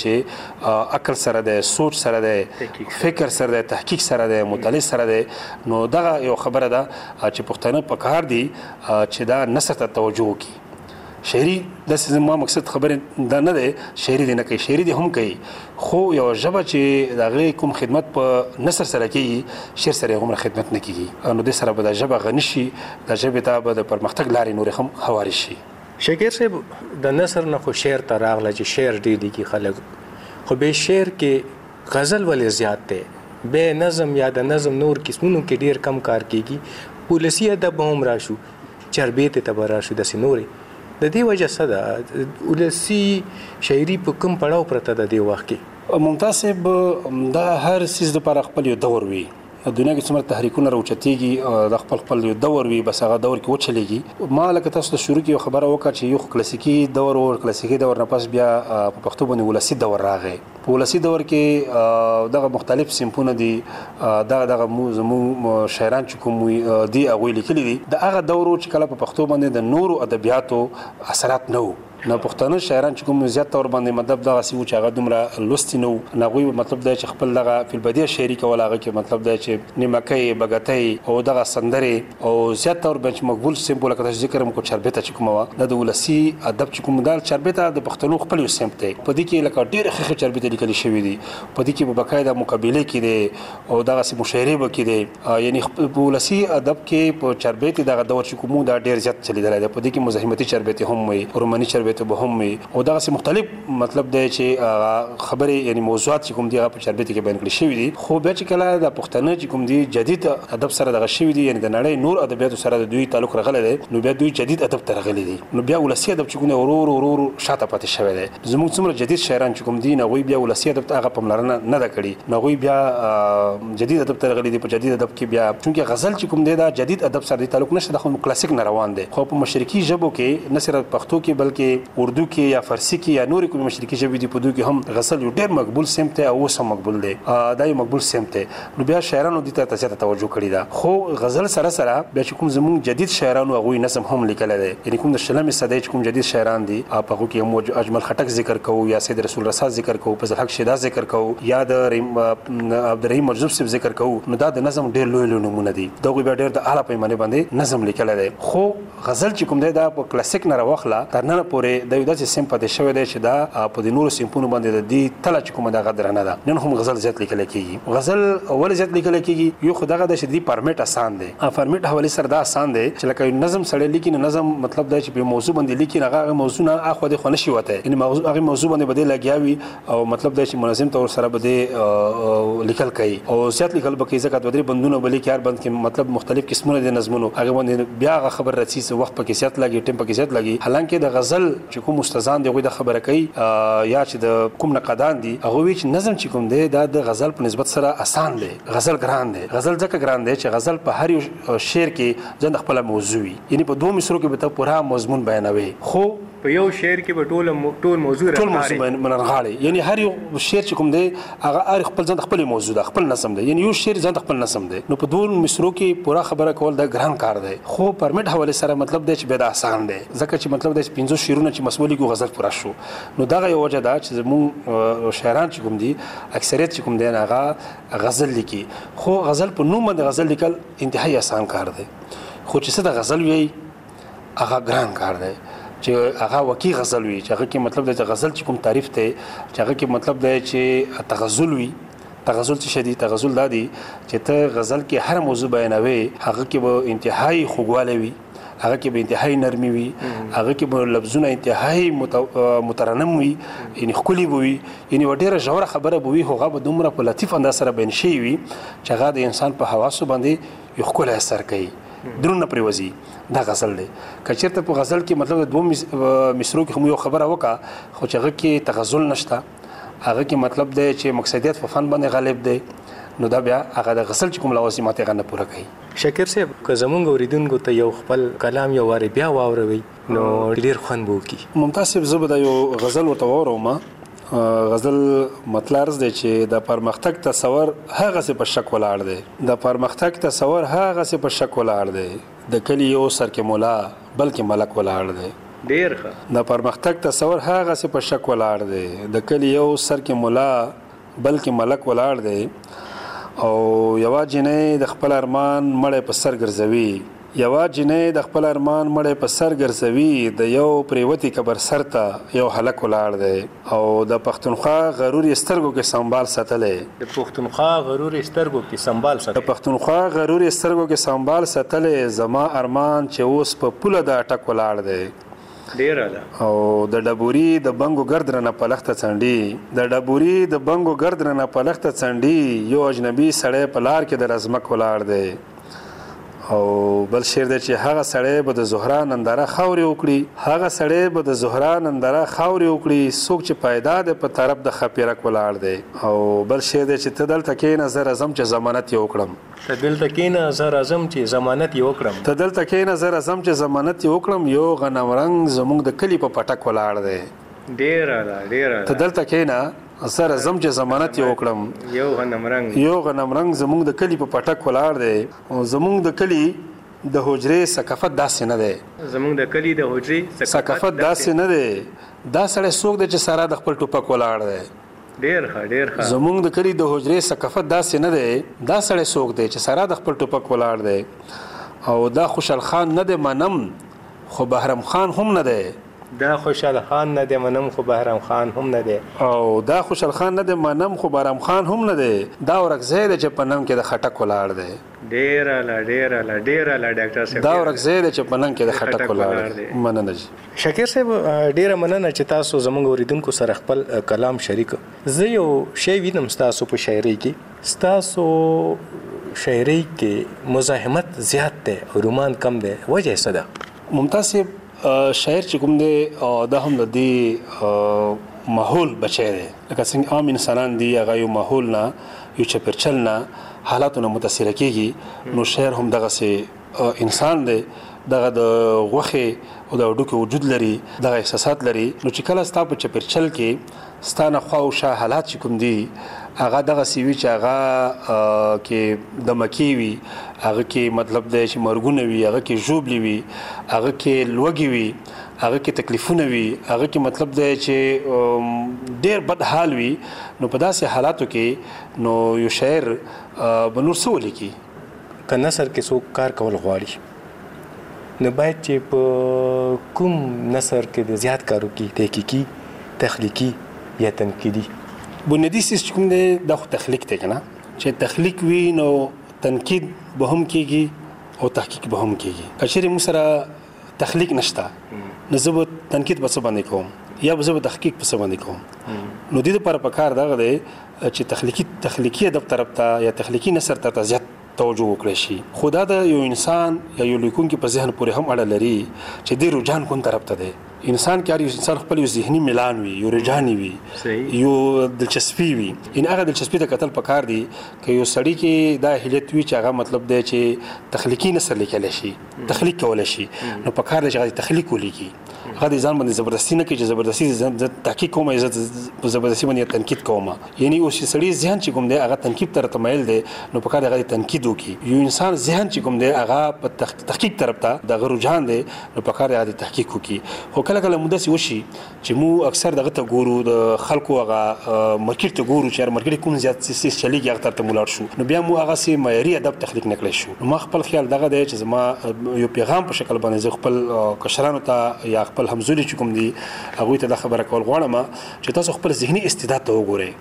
چې عقل سره دی سوچ سره دی فکر سره دی تحقیق سره دی مطالعه سره دی نو دغه یو خبره ده چې پښتانه په کار دي چې دا نثر ته توجه وکړي شاعري د ما مقصد خبره دا نه ده شاعري دي نه کوي شاعري دي هم کوي خو یو ژبه چې دغه کوم خدمت په نثر سره کوي شعر سره هم خدمت نه کوي نو د سره به د ژبه غني شي د ژبې ته به د پرمختګ لارې نور هم هواري شي. شکر صاحب د نثر نه خو شعر ته راغله چې شعر ډېر دي کې خلک خو به شعر کې غزل ولې زیات دی به نظم یا د نظم نور قسمونو کې ډېر کم کار کیږي پولیسي ادب هم راشو چربیت ته به راشو داسې نورې د دې وجه څه ده ولسي شاعري په کوم پړاو پرته ده دې وخت کې؟ ممتاز صاحب دا هر څیز دپاره خپل یو دور وي دنیا کې څومره تحریکونه راوچتېږي د خپل یو دور وي بس هغه دور کې وچلېږي. ما لکه تاسو ته شروع کې یو خبره وکړه چې یو کلاسیکي دور او کلاسیکي دور نه پس بیا په پښتو باندې ولسي دور راغی. په ولسي دور کې دغه مختلف صنفونه دي دغه زموږ شاعران چې کوم دي هغوی لیکلي دي د هغه دور چې کله په پښتو باندې د نورو ادبیاتو اثرات نه وو نه پښتانه شاعران چې کوم زیات تور باندې مطلب دغه سی و چې هغه دومره لوستي نه وو نغوی مطلب دا چې خپل دغه فلبدیه شاعري کول هغه کې مطلب دا چې نیمکۍ بغتۍ او دغه سندرې او زیات تور بنچ مقبول سیمبول کته ذکر مکو چربته چې کومه د ولسی ادب چې کوم دال چربته د پښتنو خپل سیمت ته په دې کې لکه ډېر خخ چربته لیکل شوی دي په دې کې په بقایده مقابله کې دي او دغه سی مشاعره به کې دي یعنی په ولسی ادب کې په چربته دغه دور چې کوم دا ډېر زیات چلیدل دي په دې کې مزاحمتي چربته هم وي روماني چربته به هم او دا سه مختلف مطلب دی چې خبره یعنی موضوعات چې کوم دی په چربته کې بیان کړی شوی دي خو بیا چې کله د پښتنه چې کوم دی جدید ادب سره دغه شوی دي یعنی د نړۍ نور ادبیاتو سره د دوی تعلق راغلی دی نو بیا دوی جدید ادب ته راغلي دي نو بیا ولسی ادب چې کوم ورور شاته پاتې شوی دی زموږ څومره جدید شاعران چې کوم دي نه وی بیا ولسی ادب ته هغه پملرنه نه دا کړی نو وی بیا جدید ادب ته راغلي دي په جدید ادب کې بیا چونکه غزل چې کوم دی دا جدید ادب سره تعلق نشته د کلاسیک نه روان دی خو په مشرقي ژبو کې نه صرف پښتو کې بلکې اردو کې یا فارسی کې یا نورې کومې مشرقي ژبې دي په دوی کې هم غزل یو ډېر مقبول سمت دی او اوس هم مقبول دی دا یو مقبول سمت دی نو بیا شاعرانو دې ته زیاته توجه کړې ده خو غزل سره سره بیا چې کوم زموږ جدید شاعرانو هغوی نظم هم لیکلی دی یعنی کوم د شلمې صدۍ چې کوم جدید شاعران دي په هغو کې هم اجمل خټک ذکر کوو یا سید رسول رسا ذکر کوو فضل حق شیدا ذکر کوو یا د عبدالرحیم مرزوق صاحب ذکر کوو نو دا د نظم ډېر لوی لوی نمونه دي دغوی بیا ډېر د اعلی پیمانې باندې نظم لیکلی دی خو غزل چې کوم دی دا په کلاسیک نه راواخله تر ننه پورې د یو داسې سیم پاتې شوی دی چې دا په د نورو سیمپونو باندې د دې تله چې کومه دغه درنه ده نن هم غزل زیات لیکل کېږي غزل ولې زیات لیکل کېږي یو خو دغه د شدي فارمیټ آسان دی فارمیټ حواله سره دا آسان دی چې لکه نظم سره لیکي نظم مطلب دا چې په موضوع باندې لیکي هغه موضوع نه اخو د خو نشي وته یعنی هغه موضوع باندې بده لګیاوي او مطلب دا چې منظم تور سره بده لیکل کوي او زیات لیکل بکې ځکه د درې بندونه بلې کار بند کې مطلب مختلف قسمونه د نظمونو هغه باندې بیا خبر رسي وخت پکې زیات لګي ټیم پکې زیات لګي حالانکه د غزل چې کوم استادان دی د خبره کوي یا چې د کوم نقدان دي هغه وی چې نظم چې کوم دی دا د غزل په نسبت سره آسان دی غزل ګران دی غزل ځکه ګران دی چې غزل په هر یو شعر کې ځان خپل موضوع یعنی په دوه مصرو کې به پورا مضمون بیانوي خو په یو شعر کې به ټول موضوع راغړي یعنی هر یو شعر چې کوم دی هغه خپل ځان خپل موضوع ده خپل نظم دی یعنی یو شعر ځان خپل نظم دی نو په دوه مصرو کې پورا خبره کول دا ګران کار دی خو پرمټ حواله سره مطلب دی چې به دا آسان دی ځکه چې مطلب دی 15 شعرونه چې مسولي کو غزل پورا شو نو دا یو وجه ده چې زموږ شاعران چې کوم دي اکثریت چې کوم دی هغه غزل لیکي خو غزل په نوم باندې غزل لیکل انتهایی آسان کار دی خو چې څه د غزل وی هغه ګران کار دی چې هغه وکی غزل وي چې هغه کې مطلب د غزل چې کوم تعریف ته چې هغه کې مطلب دی چې تغزل وي تغزل څه شدي تغزل دادي چې ته غزل کې هر موضوع بیانوي هغه کې به انتهایی خوږوالی وي هغه کې به انتهایی نرمي وي هغه کې به لفظونه انتهایی مترنم وي یعنی ښکلي به وي یعنی ډېره ژوره خبره به وي خو هغه به دومره په لطیف انداز سره بیان شوي وي چې هغه د انسان په حواسو باندې یو ښکلی اثر کوي درونه پرېوځي دا غزل دی که چېرته په غزل کې مطلب د دوه مصرو کې هم یو خبره وکړه خو چې هغه کې تغزل نشته هغه کې مطلب دی چې مقصدیت په فن باندې غالب دی نو دا بیا هغه د غزل چې کوم لوازمات هغه نه پوره کوي. شکر صاحب که زمونږ اوریدونکو ته یو خپل کلام یو وارې بیا واوروي نو ډېر خوند به وکړي. ممتاز صاحب زه به دا یو غزل ورته واوروم. غزل مطلب دی چې د پرمختګ تصور هغه څه په شک ولاړ دی د پرمختګ تصور هغه څه په شک ولاړ دی د کلی یو سر کې مولا بلکې ملک ولاړ دی ډېر ښه د پرمختګ تصور هغه څه په شک ولاړ دی د کلی یو سر کې مولا بلکې ملک ولاړ دی او یوه جنۍ د خپل ارمان مړی په سر ګرځوي یو جنې د خپل ارمان مړې په سر ګرځوي د یو پریوتی قبر سر ته یو هلک ولاړ دی او د پښتونخوا غرور سترګو کې سنبال ساتلې د پښتونخوا غرور سترګو کې سنبال د ساتلې پښتونخوا غرور سترګو کې سنبال ساتلې زما ارمان چې اوس په پوله د اټک ولاړ دی ډیر ده او د ډبوري د بنګو ګردرنه په لخته څنډي د ډبوري د بنګو ګردرنه په لخته څنډي یو اجنبي سړی په لار کې د رزمک ولاړ دی او بل شعر دی چې هغه سړی به د زهرا ننداره خاورې وکړي هغه سړی به د زهرا ننداره خاورې وکړي څوک چې پیدا دی په طرف د خپیرک ولاړ دی او بل شعر دی چې ته دلته کښېنه زه راځم چې ضمانت یې وکړم ته دلته کښېنه زه راځم چې ضمانت یې وکړم ته دلته کښېنه زه راځم چې ضمانت یې وکړم یو غنم رنګ زموږ د کلي په پټک ولاړ دی ډیره ده ته دلته کښېنه زه راځم چې ضمانت یې وکړم یو غنم رنګ زموږ د کلي په پټک ولاړ دی او زموږ د کلي د حجرې ثقافت داسې نه دی زموږ د کلي د حجرې ثقافت داسې نه دی دا سړی څوک دی چې سارا د خپل ټوپک ولاړ دی ډیر ښه زموږ د کلي د حجرې ثقافت داسې نه دی دا سړی څوک دی چې سارا د خپل ټوپک ولاړ دی او دا خوشحال خان نه دی منم خو بهرام خان هم نه دی دا خوشحال خان نه دی منم خو بهرام خان هم نه دی او دا خوشحال خان نه دی منم خو بهرام خان هم نه دی دا ورکزی دی چې په نم کې د خټک ولاړ دی ډیره ډاکټر صاحب دا ورکزی دی چې په نم کې د خټک ولاړ دی مننه جی شکر صاحب ډیره مننه چې تاسو زموږ اوریدونکو سره خپل کلام شریک زه یو شی وینم تاسو په شاعرۍ کې تاسو شاعرۍ کې مزاحمت زیات دی او رومان کم دی وجه څه ده ممتاز صاحب شاعر چې کوم دی دا هم د دې ماحول بچی دی لکه څنګه عام انسانان دي هغه یو ماحول نه یو چاپېرچل نه حالاتو نه متاثره کېږي نو شاعر هم دغسې انسان دی دغه د غوښې او د هډوکو وجود لري دغه احساسات لري نو چې کله ستا په چاپېرچل کې ستا نه خوا او شا حالات چې کوم دي هغه دغسې وي چې هغه کې دمکې وي هغه کې مطلب دی چې مرګونه وي هغه کې ژوبلې وي هغه کې لوږې وي هغه کې تکلیفونه وي هغه کې مطلب دی چې ډېر بد حال وي نو په داسې حالاتو کې نو یو شاعر به نور څه ولیکي که نثر کې څوک کار کول غواړي نو باید چې په کوم نثر کې د زیات کار وکړي تحقیقي تخلیقي یا تنقیدي بنیادي سیس چې کوم دی دا خو تخلیق دی که نه چې تخلیق وي نو تنقید به هم کېږي او تحقیق به هم کېږي که چېرې موږ سره تخلیق نشته نو زه به تنقید په څه باندې کوم یا به زه به تحقیق په څه باندې کوم نو دې دپاره پکار دغه دی چې تخلیقي ادب طرف ته یا تخلیقي نثر ته زیات توجه وکړی شي خو دا د یو انسان یا یو لیکونکي په ذهن پورې هم اړه لري چې دې رجحان کوم طرف ته دی انسان کې هر یو انسان خپل یو ذهني میلان وي یو رجحان وي یو دلچسپي وي ان هغه دلچسپي ته کتل پکار دي که یو سړی کې دا اهلیت وي چې هغه مطلب دی چې تخلیقي نثر لیکلی شي تخلیق کولی شي نو پکار دی چې هغه تخلیق ولیکي هغه د ځان باندې زبردستي نه کوي چې زبردستي زه تحقیق کوم زه په زبردستي باندې تنقید کوم یعنی اوس سړی ذهن چې کوم دی هغه تنقید طرف ته مایل دی نو پکار دی هغه تنقید وکړي یو انسان ذهن چې کوم دی هغه په تحقیق طرف ته دغه رجحان دی نو پکار دی هغه تحقیق وکړي خو کله کله موداسې وشي چې مو اکثر دغه ته ګورو د خلکو هغه مارکیټ ته ګورو چې مارکیټ کوم زیات سیس چلیږي هغه طرف ته مو لاړ شو نو بیا مو هغسې معیاري ادب تخلیق نه کړی شو نو ما خپل خیال دغه دی چې زما یو پیغام په شکل باندې زه خپل کشرانو ته یا خپل همزولي چې کوم دي هغوی ته دا خبره کول غواړم چې تاسو خپل ذهني استعداد ته وګورئ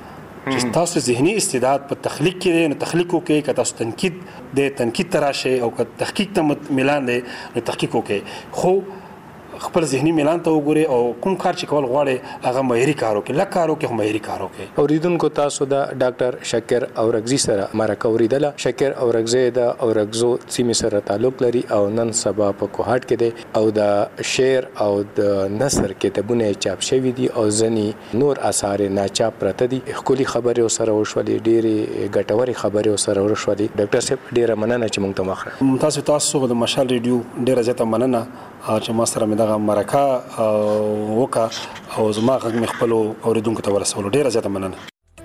چې تاسو ذهني استعداد په تخلیق کې دی نو تخلیق وکړئ که تاسو تنقید ته راشئ او که تحقیق ته میلان دی نو تحقیق وکړئ خو خپل ذهني میلان ته وګورئ او کوم کار چې کول غواړئ هغه معیاري کار وکړئ لږ کار وکړئ خو معیاري کار وکړئ اوریدونکو تاسو د ډاکټر شکر اورکزي سره مرکه اوریدله شکر اورکزي د اورکزو سیمې سره تعلق لري او نن سبا په کوهاټ کې دی او د شعر او د نثر کتابونه چاپ شوي دي او ځینې نور اثار ناچاپ پراته دي ښکلي خبرې ورسره وشولې ډېرې ګټورې خبرې ورسره وشولې ډاکټر صاحب ډېره مننه چې موږ ته وخت تاسو د مشال ریډیو ډېره زیاته مننه چې ما سره مې دغه مرکه وکړه او زما غږ مې خپلو اورېدونکو ته ورسولو ډېره زیاته مننه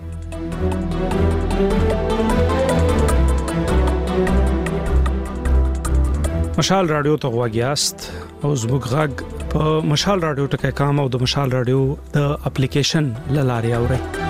مشال رادیو ته غوږ یاست او زموږ غږ په مشال رادیو ټکی کام او د مشال رادیو د اپلیکیشن له لارې اورئ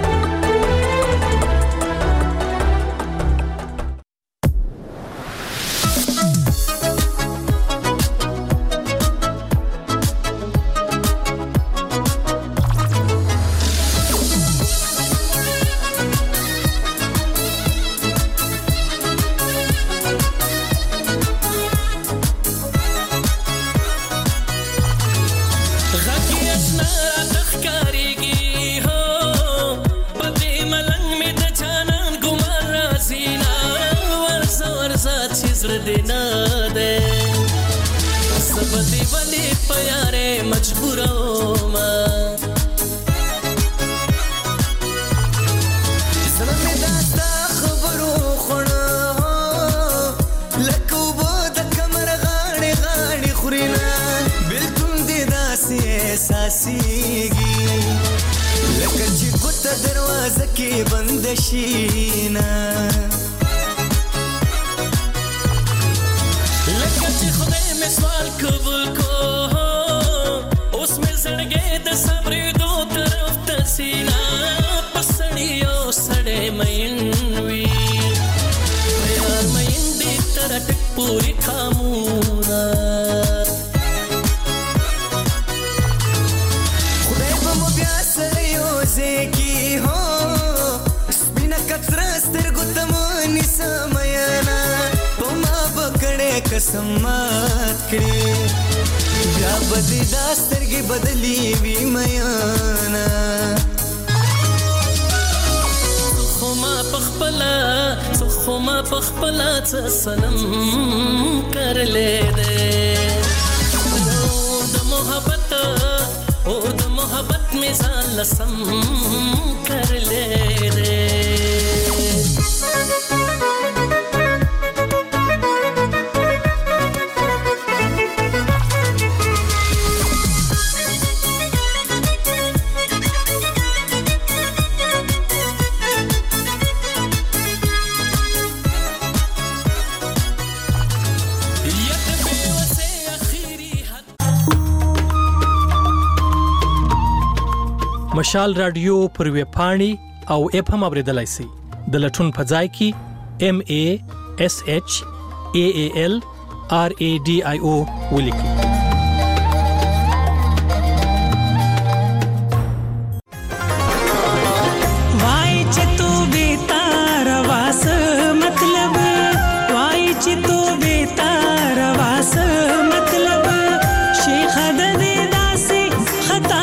دینا دے سب دی ولی پیارے مجبور ما زړه داستا خبرو خړو لکه وبد کمر غاړي غاړي خورينا بالکل دې داسې احساسيږي لکه چې کوته دروازه کې بند شينا لکه چې خدای مې سوال قبول کو اوس مې زړګې د صبر دو طرف ته سینا پسړیو سړې مین وی یار مین دې تر ټک پوری خامونا خدای په مو بیا سره یو ځکه هو سپینا کتر سترګو تمونی سماینا پما بکړې قسم مات کړې بیا بدې داسترګې بدلی وی میانا خو ما پخپلا سلام کرلې دې د محبت می ځان لسم کرلې دې مشال رادیو پر وی پاڼي او اف هم اوریدلای شي د لټون په ځای کې MASHALRADIO ولیکي وای چې تو به تار واس مطلب وای چې تو به تار واس مطلب شیخ د دې داسې خطا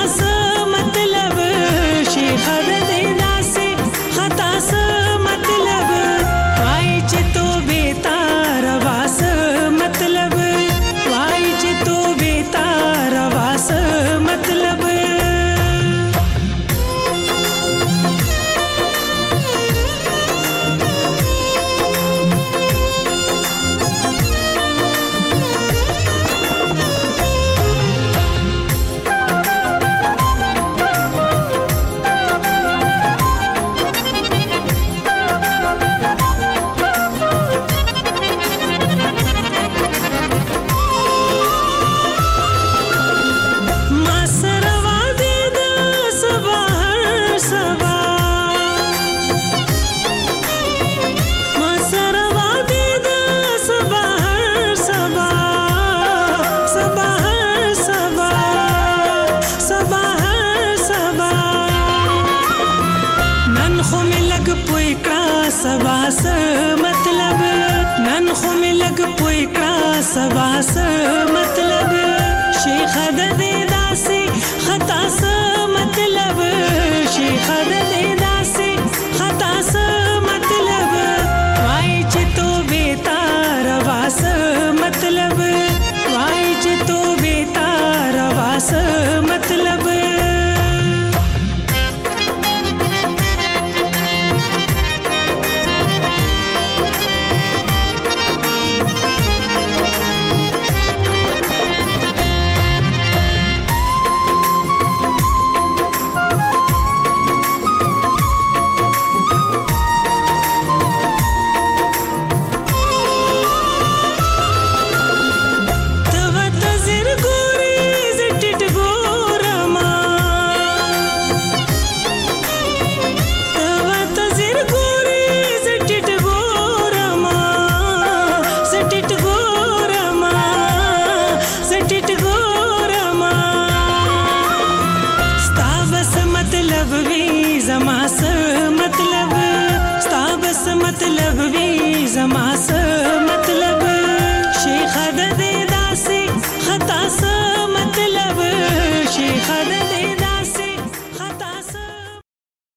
سباس مطلب شیخ د دې داسې خطا مطلب شیخ د دې داسې خطا مطلب وای چې تو به تار واس مطلب وای چې تو به تار واس مطلب मतलब भी ज़मा